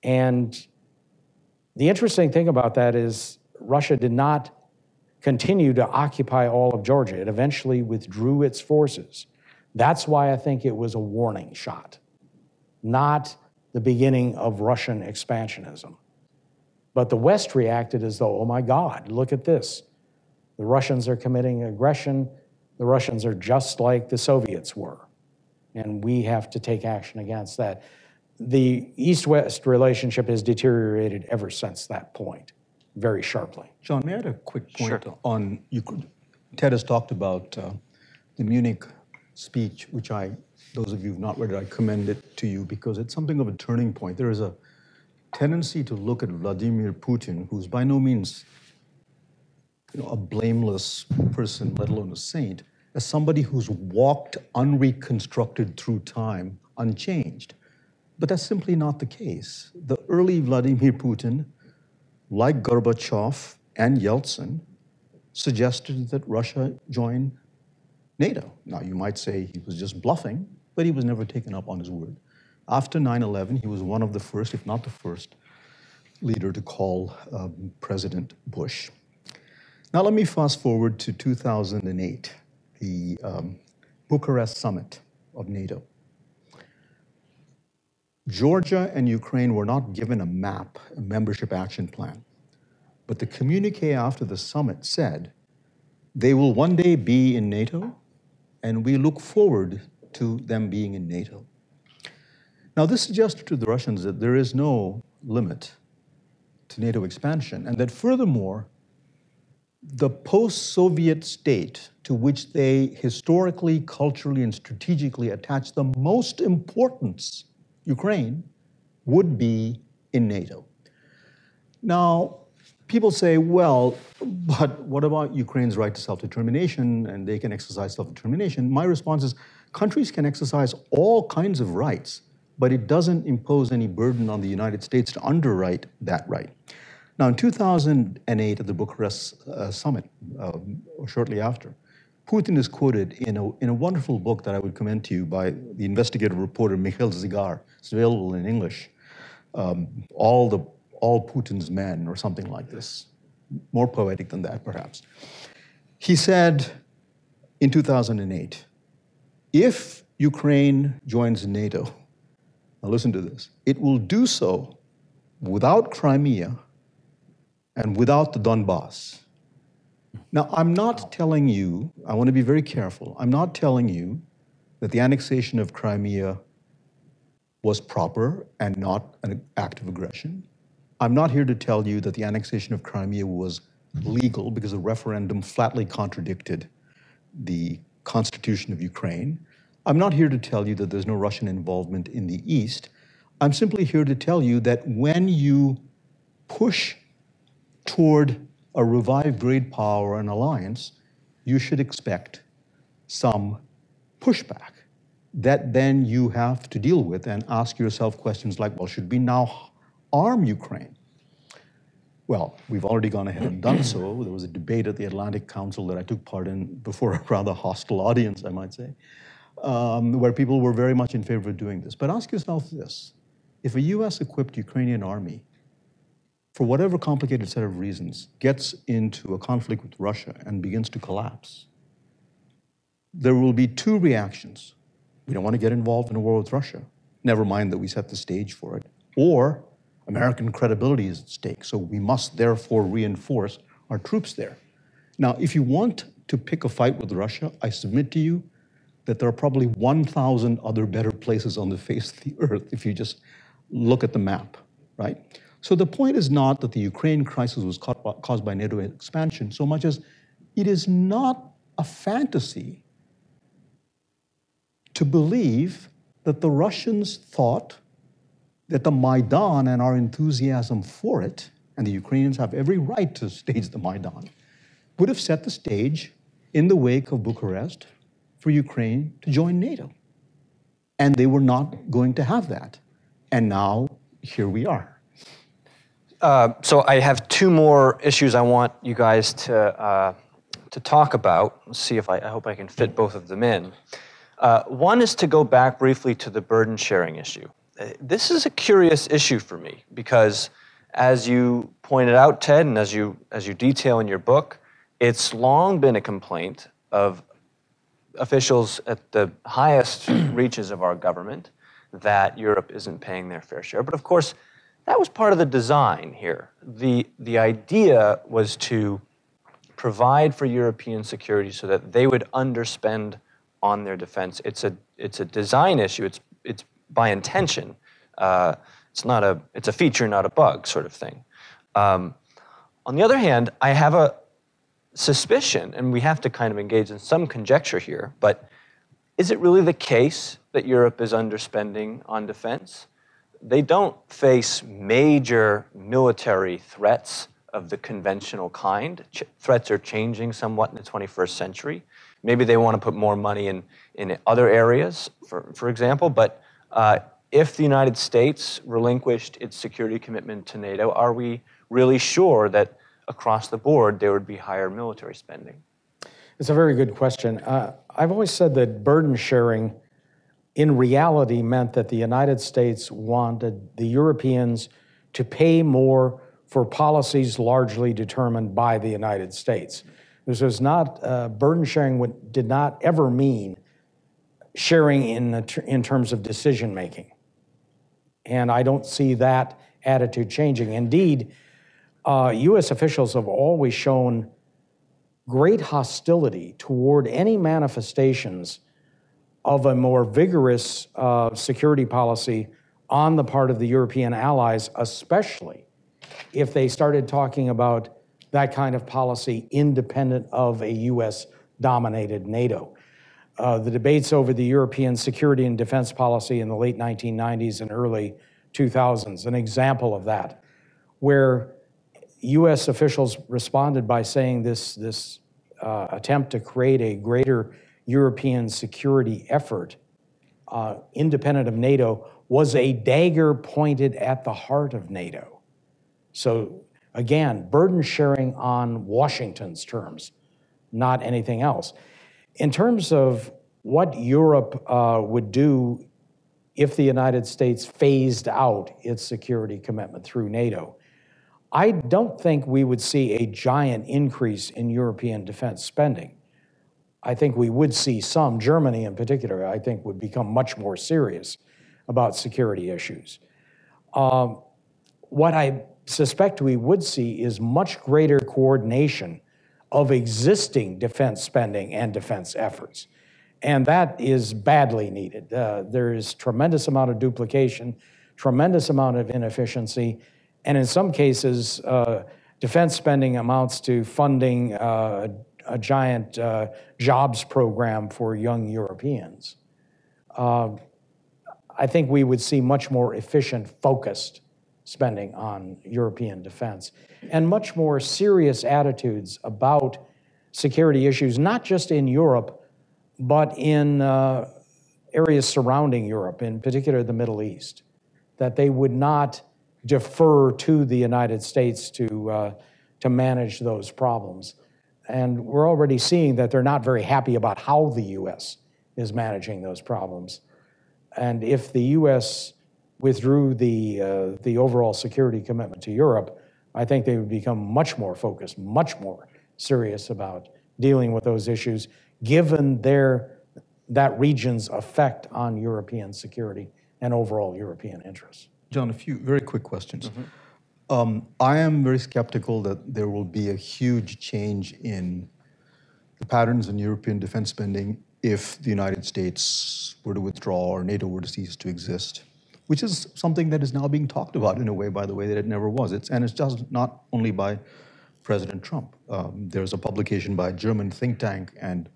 And the interesting thing about that is Russia did not continue to occupy all of Georgia. It eventually withdrew its forces. That's why I think it was a warning shot, not the beginning of Russian expansionism. But the West reacted as though, oh my God, look at this. The Russians are committing aggression. The Russians are just like the Soviets were. And we have to take action against that. The East-West relationship has deteriorated ever since that point, very sharply. John, may I add a quick point Sure. on, you could, Ted has talked about uh, the Munich speech, which I, those of you who've not read it, I commend it to you because it's something of a turning point. There is a tendency to look at Vladimir Putin, who's by no means you know, a blameless person, let alone a saint, as somebody who's walked unreconstructed through time, unchanged. But that's simply not the case. The early Vladimir Putin, like Gorbachev and Yeltsin, suggested that Russia join NATO. Now, you might say he was just bluffing, but he was never taken up on his word. After nine eleven, he was one of the first, if not the first, leader to call um, President Bush. Now, let me fast forward to two thousand eight, the um, Bucharest summit of NATO. Georgia and Ukraine were not given a map, a membership action plan, but the communique after the summit said they will one day be in NATO, and we look forward to them being in NATO. Now, this suggested to the Russians that there is no limit to NATO expansion, and that furthermore, the post-Soviet state to which they historically, culturally, and strategically attach the most importance, Ukraine, would be in NATO. Now, people say, well, but what about Ukraine's right to self-determination, and they can exercise self-determination? My response is, countries can exercise all kinds of rights, but it doesn't impose any burden on the United States to underwrite that right. Now, in two thousand eight at the Bucharest uh, summit, um, or shortly after, Putin is quoted in a, in a wonderful book that I would commend to you by the investigative reporter Mikhail Zygar. It's available in English. Um, all, the, all Putin's Men, or something like this. More poetic than that, perhaps. He said in two thousand eight, if Ukraine joins NATO, now listen to this, it will do so without Crimea and without the Donbass. Now, I'm not telling you, I want to be very careful, I'm not telling you that the annexation of Crimea was proper and not an act of aggression. I'm not here to tell you that the annexation of Crimea was legal because a referendum flatly contradicted the Constitution of Ukraine. I'm not here to tell you that there's no Russian involvement in the East. I'm simply here to tell you that when you push toward a revived great power and alliance, you should expect some pushback that then you have to deal with and ask yourself questions like, well, should we now arm Ukraine? Well, we've already gone ahead and done so. There was a debate at the Atlantic Council that I took part in before a rather hostile audience, I might say, um, where people were very much in favor of doing this. But ask yourself this, if a U S-equipped Ukrainian army, for whatever complicated set of reasons, gets into a conflict with Russia and begins to collapse, there will be two reactions. We don't want to get involved in a war with Russia, never mind that we set the stage for it, or American credibility is at stake, so we must therefore reinforce our troops there. Now, if you want to pick a fight with Russia, I submit to you that there are probably one thousand other better places on the face of the earth if you just look at the map, right? So the point is not that the Ukraine crisis was caused by NATO expansion so much as it is not a fantasy to believe that the Russians thought that the Maidan and our enthusiasm for it, and the Ukrainians have every right to stage the Maidan, would have set the stage in the wake of Bucharest for Ukraine to join NATO. And they were not going to have that. And now, here we are. Uh, so I have two more issues I want you guys to, uh, to talk about. Let's see if I, I hope I can fit both of them in. Uh, one is to go back briefly to the burden sharing issue. this is a curious issue for me because, as you pointed out, Ted, and as you as you detail in your book, it's long been a complaint of officials at the highest reaches of our government that Europe isn't paying their fair share. But of course, that was part of the design here. The, the idea was to provide for European security so that they would underspend on their defense. It's a, it's a design issue. It's, it's by intention. Uh, it's not a, it's a feature, not a bug sort of thing. Um, on the other hand, I have a suspicion, and we have to kind of engage in some conjecture here, but is it really the case that Europe is underspending on defense? They don't face major military threats of the conventional kind. Ch- threats are changing somewhat in the twenty-first century. Maybe they want to put more money in, in other areas, for, for example, but uh, if the United States relinquished its security commitment to NATO, are we really sure that across the board there would be higher military spending? It's a very good question. Uh, I've always said that burden sharing in reality meant that the United States wanted the Europeans to pay more for policies largely determined by the United States. This was not, uh, burden sharing would, did not ever mean sharing in, the, in terms of decision making. And I don't see that attitude changing. Indeed, uh, U S officials have always shown great hostility toward any manifestations of a more vigorous uh, security policy on the part of the European allies, especially if they started talking about that kind of policy independent of a U S-dominated NATO. Uh, the debates over the European security and defense policy in the late nineteen nineties and early two thousands, an example of that, where U S officials responded by saying this, this uh, attempt to create a greater European security effort, uh, independent of NATO, was a dagger pointed at the heart of NATO. So again, burden sharing on Washington's terms, not anything else. In terms of what Europe uh, would do if the United States phased out its security commitment through NATO, I don't think we would see a giant increase in European defense spending. I think we would see some, Germany in particular, I think would become much more serious about security issues. Um, what I suspect we would see is much greater coordination of existing defense spending and defense efforts. And that is badly needed. Uh, there is tremendous amount of duplication, tremendous amount of inefficiency, and in some cases, uh, defense spending amounts to funding uh, a giant uh, jobs program for young Europeans. Uh, I think we would see much more efficient, focused spending on European defense and much more serious attitudes about security issues, not just in Europe, but in uh, areas surrounding Europe, in particular the Middle East, that they would not defer to the United States to, uh, to manage those problems. And we're already seeing that they're not very happy about how the U S is managing those problems. And if the U S withdrew the, uh, the overall security commitment to Europe, I think they would become much more focused, much more serious about dealing with those issues, given their, that region's effect on European security and overall European interests. John, a few very quick questions. Mm-hmm. um, I am very skeptical that there will be a huge change in the patterns in European defense spending if the United States were to withdraw or NATO were to cease to exist, which is something that is now being talked about in a way, by the way, that it never was. It's, and it's just not only by President Trump. Um, there's a publication by a German think tank and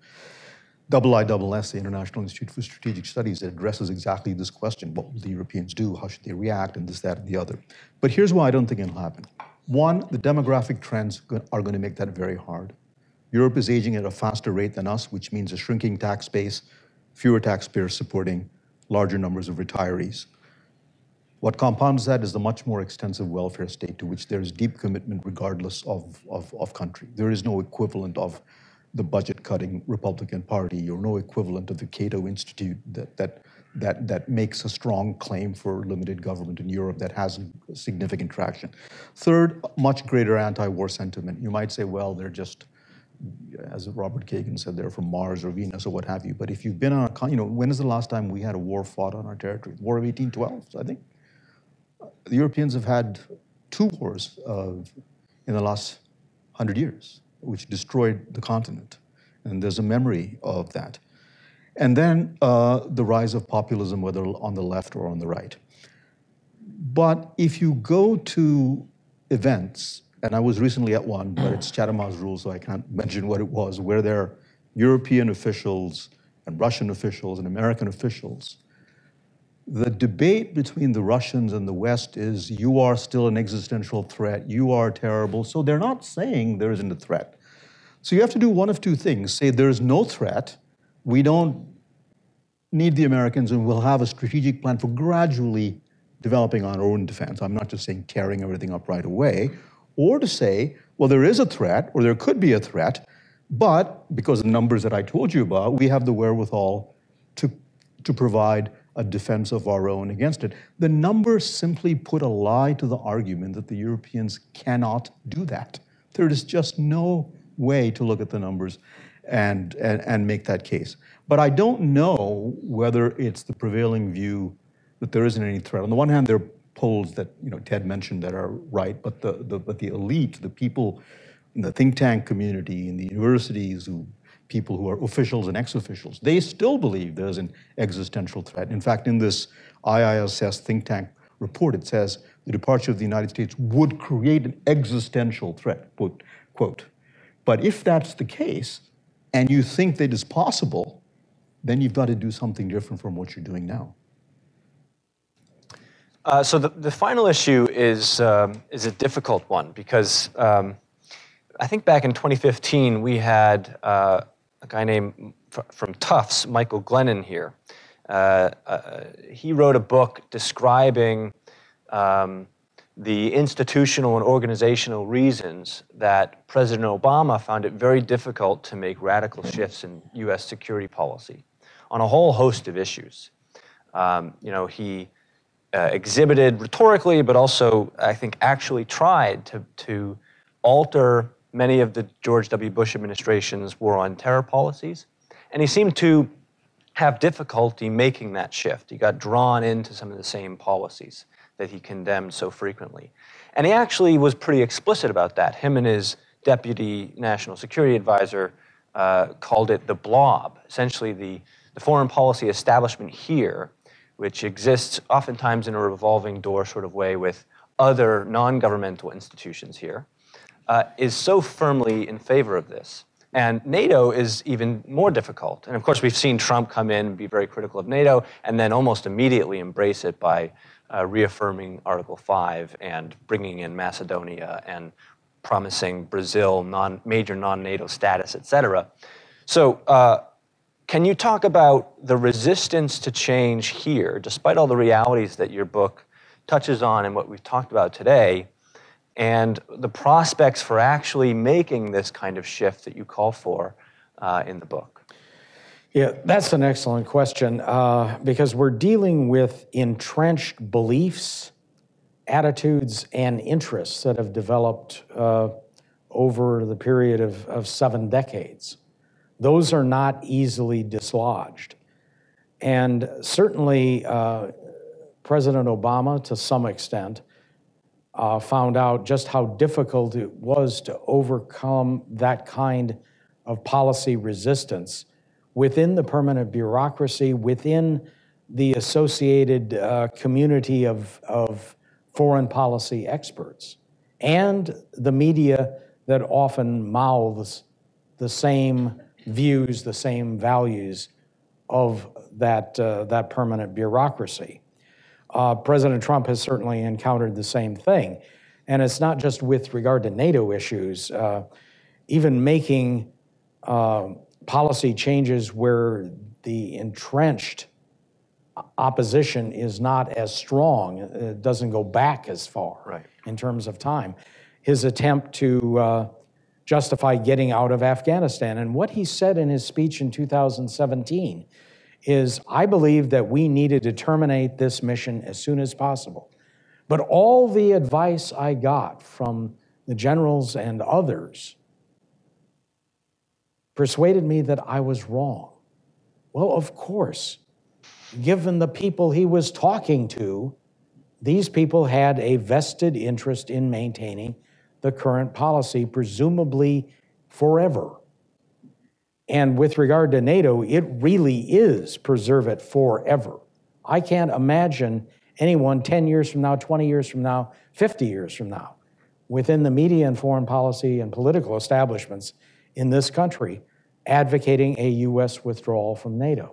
I I S S, the International Institute for Strategic Studies, that addresses exactly this question. What will the Europeans do? How should they react? And this, that, and the other. But here's why I don't think it'll happen. One, the demographic trends are going to make that very hard. Europe is aging at a faster rate than us, which means a shrinking tax base, fewer taxpayers supporting larger numbers of retirees. What compounds that is the much more extensive welfare state to which there is deep commitment regardless of, of, of country. There is no equivalent of the budget-cutting Republican Party. You're no equivalent of the Cato Institute that that that that makes a strong claim for limited government in Europe that has significant traction. Third, much greater anti-war sentiment. You might say, well, they're just, as Robert Kagan said, they're from Mars or Venus or what have you. But if you've been on a, con- you know, when is the last time we had a war fought on our territory? War of eighteen twelve, I think. The Europeans have had two wars of, in the last hundred years, which destroyed the continent. And there's a memory of that. And then uh, the rise of populism, whether on the left or on the right. But if you go to events, and I was recently at one, but it's Chatham House rules, so I can't mention what it was, where there are European officials and Russian officials and American officials. The debate between the Russians and the West is, you are still an existential threat, you are terrible. So they're not saying there isn't a threat. So you have to do one of two things. Say there's no threat, we don't need the Americans, and we'll have a strategic plan for gradually developing our own defense. I'm not just saying tearing everything up right away. Or to say, well, there is a threat, or there could be a threat, but because of the numbers that I told you about, we have the wherewithal to, to provide a defense of our own against it. The numbers simply put a lie to the argument that the Europeans cannot do that. There is just no way to look at the numbers and, and, and make that case. But I don't know whether it's the prevailing view that there isn't any threat. On the one hand, there are polls that, you know, Ted mentioned that are right, but the, the, but the elite, the people in the think tank community, in the universities, who, people who are officials and ex-officials, they still believe there's an existential threat. In fact, in this I I S S think tank report, it says the departure of the United States would create an existential threat, quote, quote. But if that's the case, and you think that is possible, then you've got to do something different from what you're doing now. Uh, so the, the final issue is, um, is a difficult one because um, I think back in twenty fifteen, we had uh, a guy named, from Tufts, Michael Glennon here. Uh, uh, he wrote a book describing um, the institutional and organizational reasons that President Obama found it very difficult to make radical shifts in U S security policy on a whole host of issues. Um, you know, he uh, exhibited rhetorically, but also, I think, actually tried to, to alter many of the George W. Bush administration's war on terror policies. And he seemed to have difficulty making that shift. He got drawn into some of the same policies that he condemned so frequently. And he actually was pretty explicit about that. Him and his deputy national security advisor uh, called it the blob, essentially the, the foreign policy establishment here, which exists oftentimes in a revolving door sort of way with other non-governmental institutions here, uh, is so firmly in favor of this. And NATO is even more difficult. And of course, we've seen Trump come in and be very critical of NATO, and then almost immediately embrace it by uh, reaffirming Article five and bringing in Macedonia and promising Brazil non, major non-NATO status, et cetera. So uh, can you talk about the resistance to change here, despite all the realities that your book touches on and what we've talked about today, and the prospects for actually making this kind of shift that you call for uh, in the book? Yeah, that's an excellent question uh, because we're dealing with entrenched beliefs, attitudes, and interests that have developed uh, over the period of, of seven decades. Those are not easily dislodged. And certainly uh, President Obama, to some extent, Uh, found out just how difficult it was to overcome that kind of policy resistance within the permanent bureaucracy, within the associated uh, community of, of foreign policy experts, and the media that often mouths the same views, the same values of that, uh, that permanent bureaucracy. Uh, President Trump has certainly encountered the same thing. And it's not just with regard to NATO issues, uh, even making uh, policy changes where the entrenched opposition is not as strong, it doesn't go back as far right. in terms of time. His attempt to uh, justify getting out of Afghanistan. And what he said in his speech in two thousand seventeen is, I believe that we needed to terminate this mission as soon as possible. But all the advice I got from the generals and others persuaded me that I was wrong. Well, of course, given the people he was talking to, these people had a vested interest in maintaining the current policy, presumably forever. And with regard to NATO, it really is preserve it forever. I can't imagine anyone ten years from now, twenty years from now, fifty years from now, within the media and foreign policy and political establishments in this country, advocating a U S withdrawal from NATO.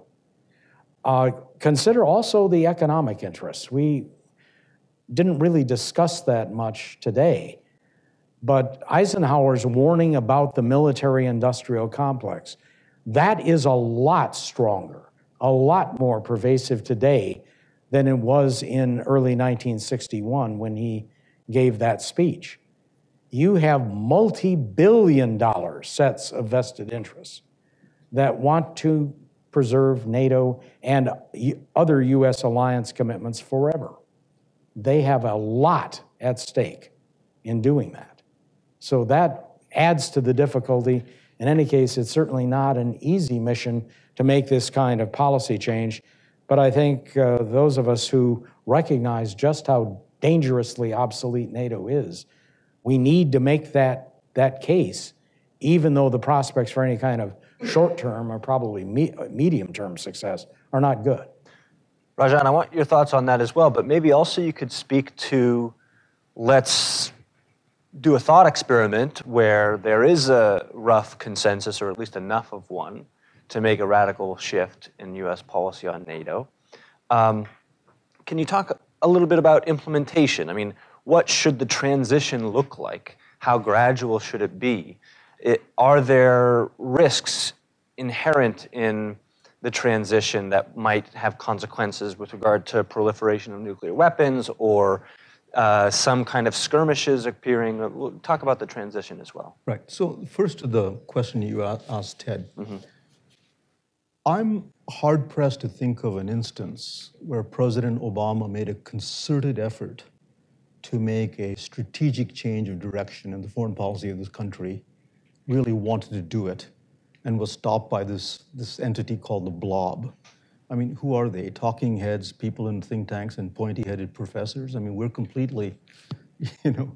Uh, consider also the economic interests. We didn't really discuss that much today, but Eisenhower's warning about the military-industrial complex, that is a lot stronger, a lot more pervasive today than it was in early nineteen sixty-one when he gave that speech. You have multi-billion dollar sets of vested interests that want to preserve NATO and other U S alliance commitments forever. They have a lot at stake in doing that. So that adds to the difficulty. In any case, it's certainly not an easy mission to make this kind of policy change, but I think uh, those of us who recognize just how dangerously obsolete NATO is, we need to make that, that case, even though the prospects for any kind of short-term or probably me medium-term success are not good. Rajan, I want your thoughts on that as well, but maybe also you could speak to, let's do a thought experiment where there is a rough consensus, or at least enough of one, to make a radical shift in U S policy on NATO. Um, can you talk a little bit about implementation? I mean, what should the transition look like? How gradual should it be? It, are there risks inherent in the transition that might have consequences with regard to proliferation of nuclear weapons or uh, some kind of skirmishes appearing? We'll talk about the transition as well. Right. So first to the question you asked, Ted. Mm-hmm. I'm hard-pressed to think of an instance where President Obama made a concerted effort to make a strategic change of direction in the foreign policy of this country, really wanted to do it, and was stopped by this, this entity called the Blob. I mean, who are they? Talking heads, people in think tanks, and pointy-headed professors? I mean, we're completely, you know,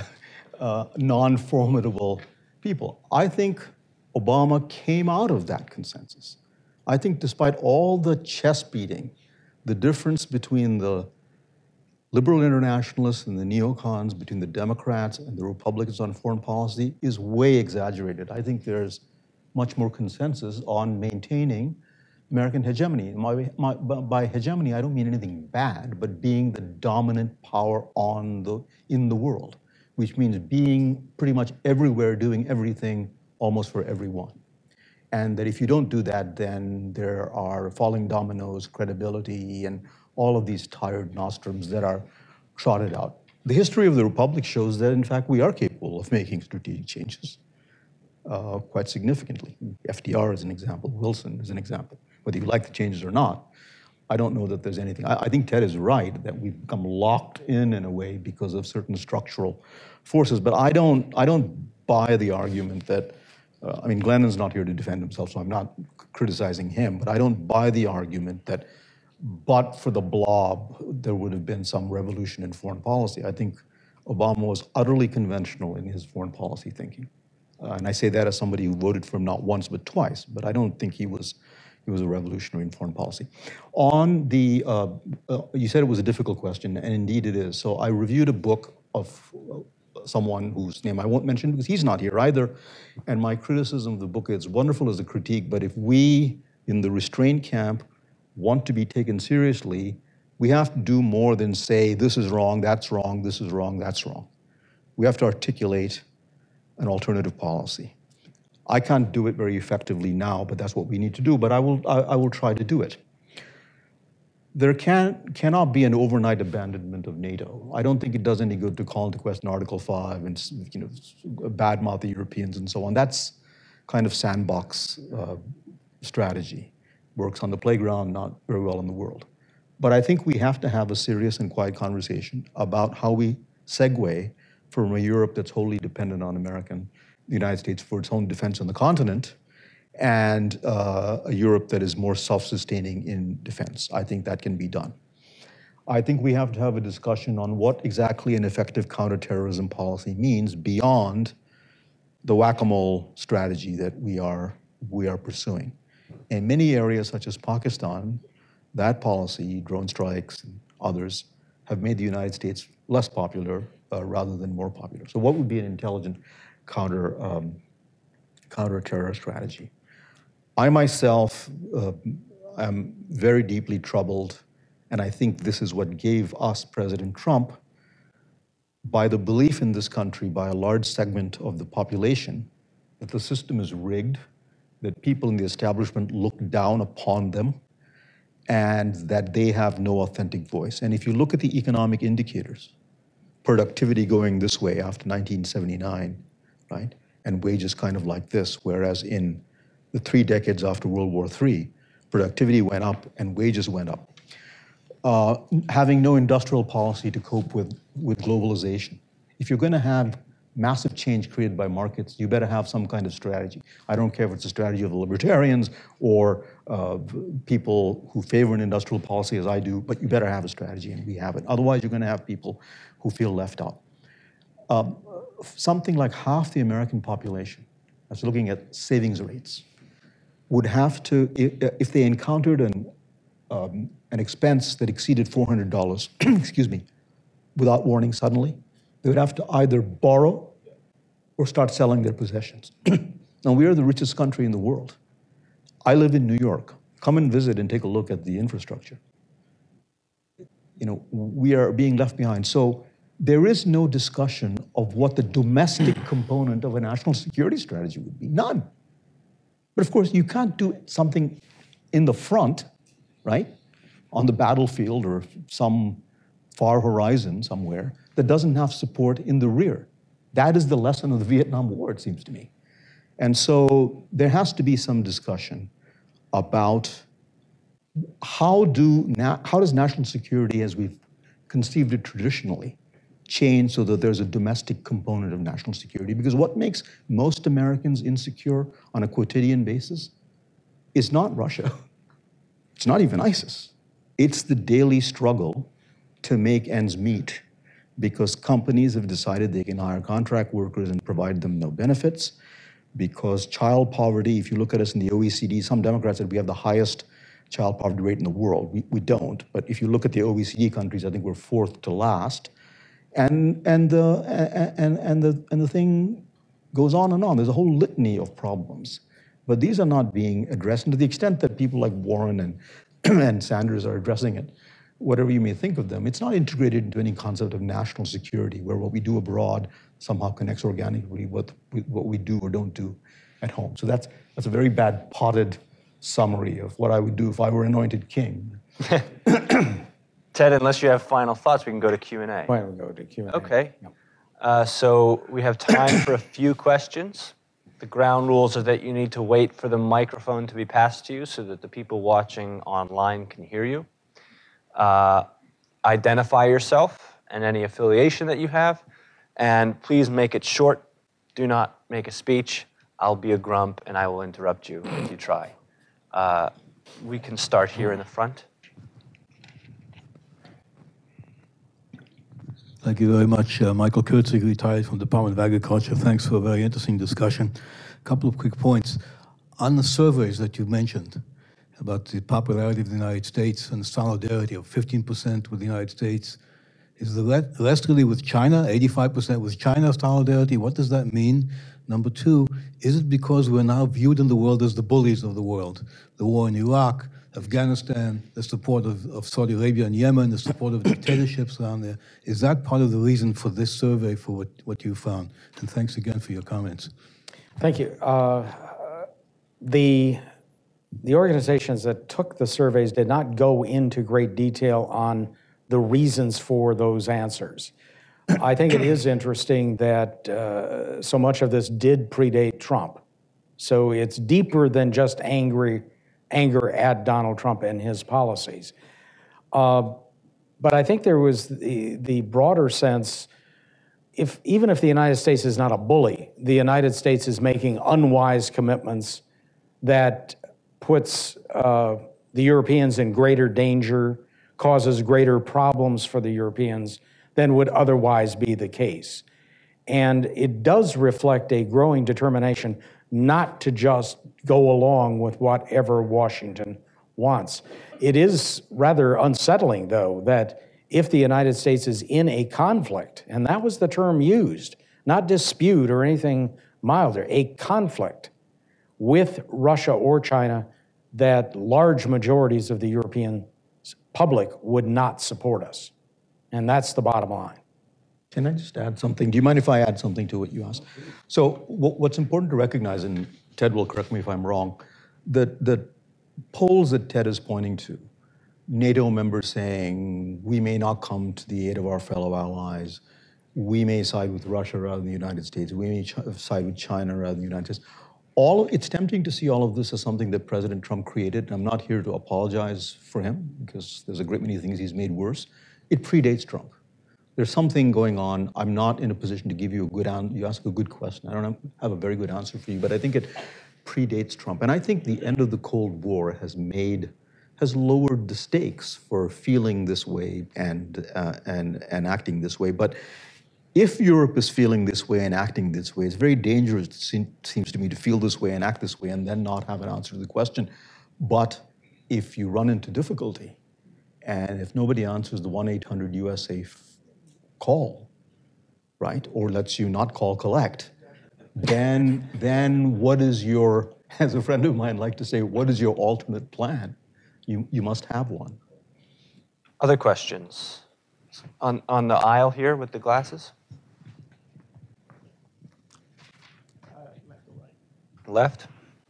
uh, non-formidable people. I think Obama came out of that consensus. I think despite all the chest beating, the difference between the liberal internationalists and the neocons, between the Democrats and the Republicans on foreign policy is way exaggerated. I think there's much more consensus on maintaining American hegemony. My, my, by hegemony, I don't mean anything bad, but being the dominant power on the, in the world, which means being pretty much everywhere, doing everything almost for everyone. And that if you don't do that, then there are falling dominoes, credibility, and all of these tired nostrums that are trotted out. The history of the Republic shows that, in fact, we are capable of making strategic changes uh, quite significantly. F D R is an example, Wilson is an example. Whether you like the changes or not, I don't know that there's anything. I, I think Ted is right that we've become locked in in a way because of certain structural forces, but I don't, I don't buy the argument that Uh, I mean, Glennon's not here to defend himself, so I'm not criticizing him, but I don't buy the argument that but for the Blob, there would have been some revolution in foreign policy. I think Obama was utterly conventional in his foreign policy thinking. Uh, and I say that as somebody who voted for him not once but twice, but I don't think he was, he was a revolutionary in foreign policy. On the, uh, uh, you said it was a difficult question, and indeed it is. So I reviewed a book of uh, someone whose name I won't mention because he's not here either. And my criticism of the book is wonderful as a critique, but if we in the restraint camp want to be taken seriously, we have to do more than say, this is wrong, that's wrong, this is wrong, that's wrong. We have to articulate an alternative policy. I can't do it very effectively now, but that's what we need to do, but I will, I, I will try to do it. there can, cannot be an overnight abandonment of NATO. I don't think it does any good to call into question Article five and you know, badmouth the Europeans and so on. That's kind of sandbox uh, strategy. Works on the playground, not very well in the world. But I think we have to have a serious and quiet conversation about how we segue from a Europe that's wholly dependent on American, the United States for its own defense on the continent, and uh, a Europe that is more self-sustaining in defense. I think that can be done. I think we have to have a discussion on what exactly an effective counterterrorism policy means beyond the whack-a-mole strategy that we are, we are pursuing. In many areas, such as Pakistan, that policy, drone strikes and others, have made the United States less popular uh, rather than more popular. So what would be an intelligent counter, um, counter-terror strategy? I myself uh, am very deeply troubled, and I think this is what gave us President Trump, by the belief in this country by a large segment of the population that the system is rigged, that people in the establishment look down upon them, and that they have no authentic voice. And if you look at the economic indicators, productivity going this way after nineteen seventy-nine, right? And wages kind of like this, whereas in the three decades after World War Three, productivity went up and wages went up. Uh, having no industrial policy to cope with, with globalization. If you're gonna have massive change created by markets, you better have some kind of strategy. I don't care if it's a strategy of the libertarians or uh, people who favor an industrial policy as I do, but you better have a strategy, and we have it. Otherwise, you're gonna have people who feel left out. Um, something like half the American population, I was looking at savings rates, would have to, if, if they encountered an, um, an expense that exceeded four hundred dollars, excuse me, without warning suddenly, they would have to either borrow or start selling their possessions. Now, we are the richest country in the world. I live in New York. Come and visit and take a look at the infrastructure. You know, we are being left behind. So there is no discussion of what the domestic component of a national security strategy would be. None. But of course, you can't do something in the front, right, on the battlefield or some far horizon somewhere that doesn't have support in the rear. That is the lesson of the Vietnam War, it seems to me. And so there has to be some discussion about how, do na how does national security, as we've conceived it traditionally, change so that there's a domestic component of national security? Because what makes most Americans insecure on a quotidian basis is not Russia. It's not even ISIS. It's the daily struggle to make ends meet because companies have decided they can hire contract workers and provide them no benefits, because child poverty, if you look at us in the O E C D, some Democrats said we have the highest child poverty rate in the world. We, we don't, but if you look at the O E C D countries, I think we're fourth to last. And, and, the, and, and, the, and the thing goes on and on. There's a whole litany of problems, but these are not being addressed. And to the extent that people like Warren and, and Sanders are addressing it, whatever you may think of them, it's not integrated into any concept of national security, where what we do abroad somehow connects organically with what we do or don't do at home. So that's, that's a very bad potted summary of what I would do if I were anointed king. Ted, unless you have final thoughts, we can go to Q and A. Why don't we go to Q and A? Okay. Yep. Uh, so we have time for a few questions. The ground rules are that you need to wait for the microphone to be passed to you so that the people watching online can hear you. Uh, identify yourself and any affiliation that you have, and please make it short. Do not make a speech. I'll be a grump and I will interrupt you if you try. Uh, we can start here in the front. Thank you very much. Uh, Michael Kurtzig, retired from the Department of Agriculture. Thanks for a very interesting discussion. A couple of quick points. On the surveys that you mentioned about the popularity of the United States and the solidarity of fifteen percent with the United States, is the rest really with China, eighty-five percent with China solidarity? What does that mean? Number two, is it because we're now viewed in the world as the bullies of the world? The war in Iraq, Afghanistan, the support of, of Saudi Arabia and Yemen, the support of dictatorships around there. Is that part of the reason for this survey, for what, what you found? And thanks again for your comments. Thank you. Uh, the the organizations that took the surveys did not go into great detail on the reasons for those answers. I think it is interesting that uh, so much of this did predate Trump. So it's deeper than just angry, anger at Donald Trump and his policies. Uh, but I think there was the, the broader sense, if even if the United States is not a bully, the United States is making unwise commitments that puts uh, the Europeans in greater danger, causes greater problems for the Europeans than would otherwise be the case. And it does reflect a growing determination not to just go along with whatever Washington wants. It is rather unsettling, though, that if the United States is in a conflict, and that was the term used, not dispute or anything milder, a conflict with Russia or China, that large majorities of the European public would not support us. And that's the bottom line. Can I just add something? Do you mind if I add something to what you asked? So what's important to recognize, and Ted will correct me if I'm wrong, that the polls that Ted is pointing to, NATO members saying, we may not come to the aid of our fellow allies, we may side with Russia rather than the United States, we may ch- side with China rather than the United States. All, it's tempting to see all of this as something that President Trump created. I'm not here to apologize for him, because there's a great many things he's made worse. It predates Trump. There's something going on. I'm not in a position to give you a good answer. You ask a good question. I don't have a very good answer for you, but I think it predates Trump. And I think the end of the Cold War has made, has lowered the stakes for feeling this way and, uh, and, and acting this way. But if Europe is feeling this way and acting this way, it's very dangerous, it seems to me, to feel this way and act this way and then not have an answer to the question. But if you run into difficulty, and if nobody answers the one eight hundred U S A call, right, or lets you not call collect, then, then what is your, as a friend of mine like to say, what is your alternate plan? You, you must have one. Other questions? On, on the aisle here with the glasses? Left?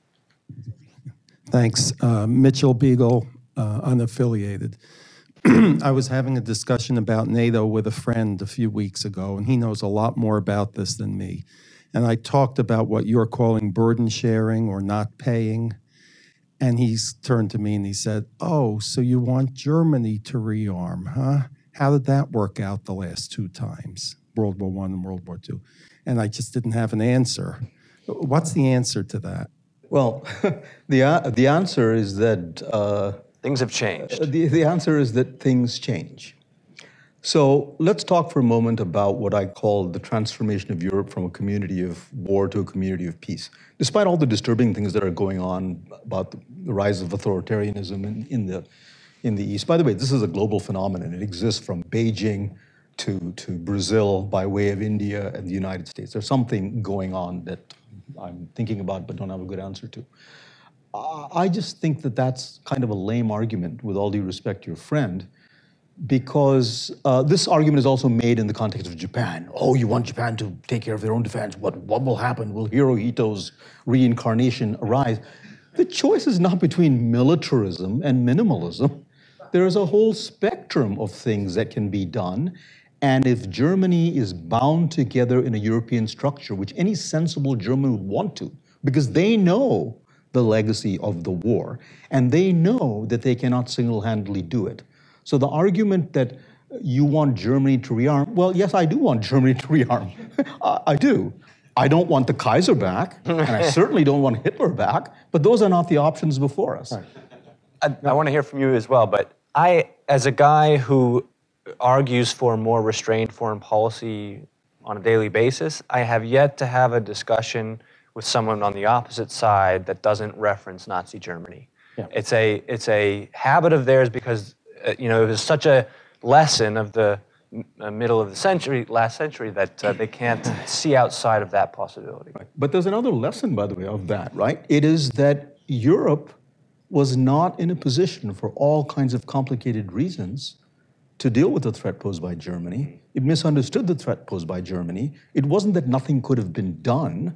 Thanks. Uh, Mitchell Beagle, uh, unaffiliated. I was having a discussion about NATO with a friend a few weeks ago, and he knows a lot more about this than me. And I talked about what you're calling burden sharing or not paying. And he's turned to me and he said, oh, so you want Germany to rearm, huh? How did that work out the last two times, World War One and World War Two? And I just didn't have an answer. What's the answer to that? Well, the, uh, the answer is that... Uh, Things have changed. The, the answer is that things change. So let's talk for a moment about what I call the transformation of Europe from a community of war to a community of peace. Despite all the disturbing things that are going on about the, the rise of authoritarianism in, in, the, in the East. By the way, this is a global phenomenon. It exists from Beijing to, to Brazil by way of India and the United States. There's something going on that I'm thinking about but don't have a good answer to. I just think that that's kind of a lame argument, with all due respect to your friend, because uh, this argument is also made in the context of Japan. Oh, you want Japan to take care of their own defense. What, what will happen? Will Hirohito's reincarnation arise? The choice is not between militarism and minimalism. There is a whole spectrum of things that can be done. And if Germany is bound together in a European structure, which any sensible German would want to, because they know the legacy of the war, and they know that they cannot single-handedly do it. So the argument that you want Germany to rearm, well, yes, I do want Germany to rearm. I, I do. I don't want the Kaiser back, and I certainly don't want Hitler back, but those are not the options before us. I, I want to hear from you as well, but I, as a guy who argues for more restrained foreign policy on a daily basis, I have yet to have a discussion with someone on the opposite side that doesn't reference Nazi Germany. Yeah. It's a it's a habit of theirs because uh, you know it was such a lesson of the uh, middle of the century, last century, that uh, they can't see outside of that possibility. Right. But there's another lesson, by the way, of that, right? It is that Europe was not in a position, for all kinds of complicated reasons, to deal with the threat posed by Germany. It misunderstood the threat posed by Germany. It wasn't that nothing could have been done.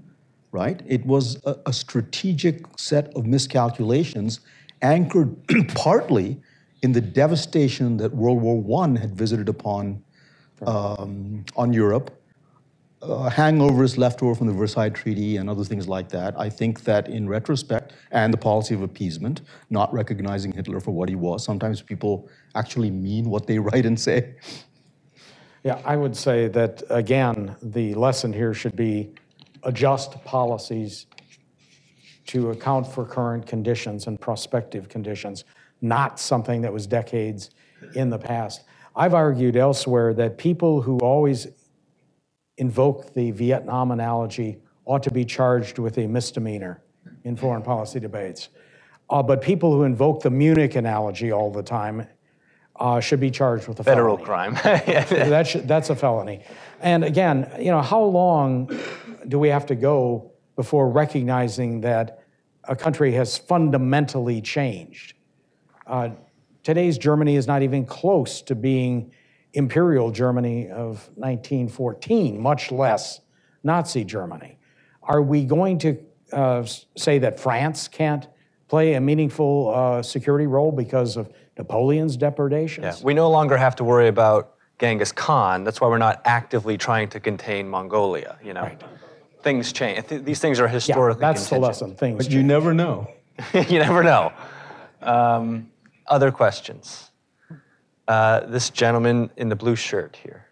right? It was a, a strategic set of miscalculations anchored partly in the devastation that World War One had visited upon um, on Europe, uh, hangovers left over from the Versailles Treaty and other things like that. I think that in retrospect, and the policy of appeasement, not recognizing Hitler for what he was, sometimes people actually mean what they write and say. Yeah, I would say that, again, the lesson here should be adjust policies to account for current conditions and prospective conditions, not something that was decades in the past. I've argued elsewhere that people who always invoke the Vietnam analogy ought to be charged with a misdemeanor in foreign policy debates. Uh, but people who invoke the Munich analogy all the time uh, should be charged with a Federal felony. crime. that should, that's a felony. And again, you know, how long do we have to go before recognizing that a country has fundamentally changed? Uh, today's Germany is not even close to being Imperial Germany of nineteen fourteen, much less Nazi Germany. Are we going to uh, say that France can't play a meaningful uh, security role because of Napoleon's depredations? Yeah, we no longer have to worry about Genghis Khan. That's why we're not actively trying to contain Mongolia, you know. Right. Things change. Th- These things are Yeah, historically that's the contingent. lesson. Things But change. you never know. You never know. Um, other questions? Uh, this gentleman in the blue shirt here.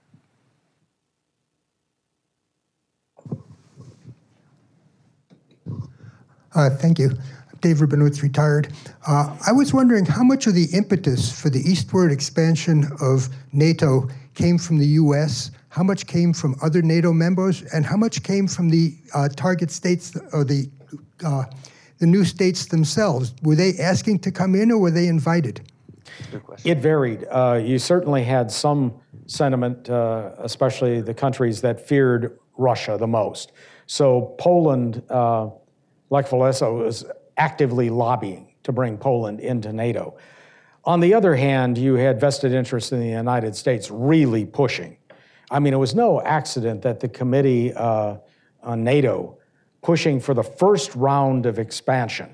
Uh, thank you. Dave Rabinowitz, retired. Uh, I was wondering how much of the impetus for the eastward expansion of NATO came from the U S, how much came from other NATO members, and how much came from the uh, target states or the uh, the new states themselves? Were they asking to come in, or were they invited? Good question. It varied. Uh, you certainly had some sentiment, uh, especially the countries that feared Russia the most. So Poland, uh, Lech Walesa was actively lobbying to bring Poland into NATO. On the other hand, you had vested interest in the United States really pushing. I mean, it was no accident that the Committee uh, on NATO, pushing for the first round of expansion,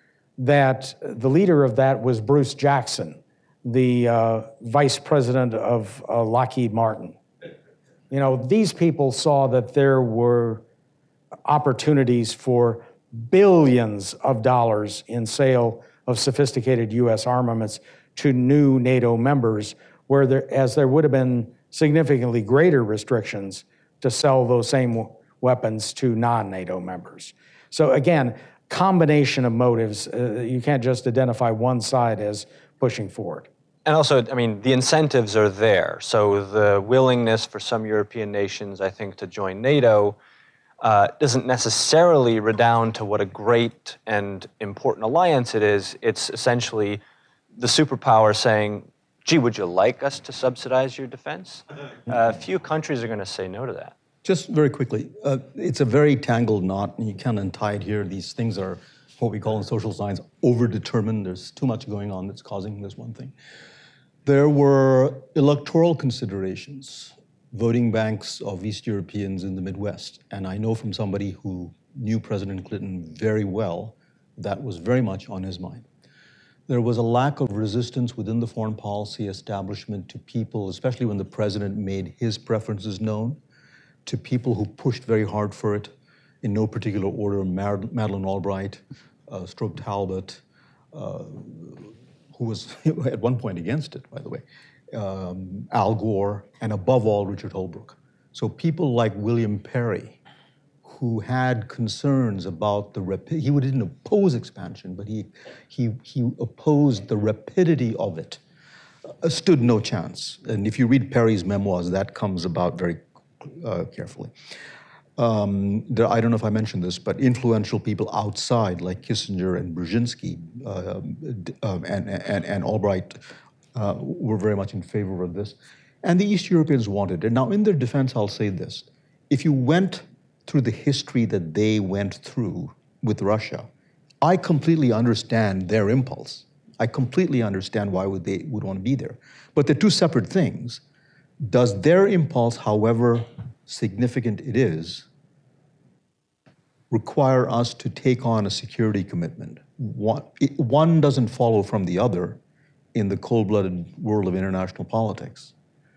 that the leader of that was Bruce Jackson, the uh, vice president of uh, Lockheed Martin. You know, these people saw that there were opportunities for billions of dollars in sale of sophisticated U S armaments to new NATO members, where there, as there would have been significantly greater restrictions to sell those same weapons to non-NATO members. So again, combination of motives. Uh, you can't just identify one side as pushing forward. And also, I mean, the incentives are there. So the willingness for some European nations, I think, to join NATO uh, doesn't necessarily redound to what a great and important alliance it is. It's essentially the superpower saying, gee, would you like us to subsidize your defense? Uh, few countries are going to say no to that. Just very quickly, uh, it's a very tangled knot, and you can't untie it here. These things are what we call in social science overdetermined. There's too much going on that's causing this one thing. There were electoral considerations, voting banks of East Europeans in the Midwest. And I know from somebody who knew President Clinton very well, that was very much on his mind. There was a lack of resistance within the foreign policy establishment to people, especially when the president made his preferences known, to people who pushed very hard for it in no particular order: Mad- Madeleine Albright, uh, Strobe Talbot, uh, who was at one point against it, by the way, um, Al Gore, and above all, Richard Holbrooke. So people like William Perry, who had concerns about the rapidity, he didn't oppose expansion, but he, he, he opposed the rapidity of it, uh, stood no chance. And if you read Perry's memoirs, that comes about very uh, carefully. Um, there, I don't know if I mentioned this, but influential people outside, like Kissinger and Brzezinski uh, um, and, and, and Albright, uh, were very much in favor of this. And the East Europeans wanted it. Now, in their defense, I'll say this. If you went through the history that they went through with Russia, I completely understand their impulse. I completely understand why would they would want to be there. But they're two separate things. Does their impulse, however significant it is, require us to take on a security commitment. One, it, one doesn't follow from the other in the cold-blooded world of international politics.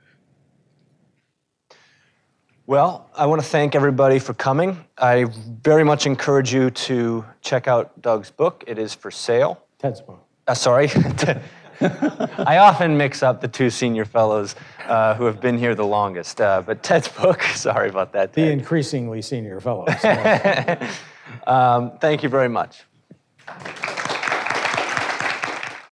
Well, I want to thank everybody for coming. I very much encourage you to check out Doug's book. It is for sale. Ted's book. Uh, sorry. I often mix up the two senior fellows uh, who have been here the longest. Uh, but Ted's book, sorry about that, Ted. The increasingly senior fellows. um, thank you very much.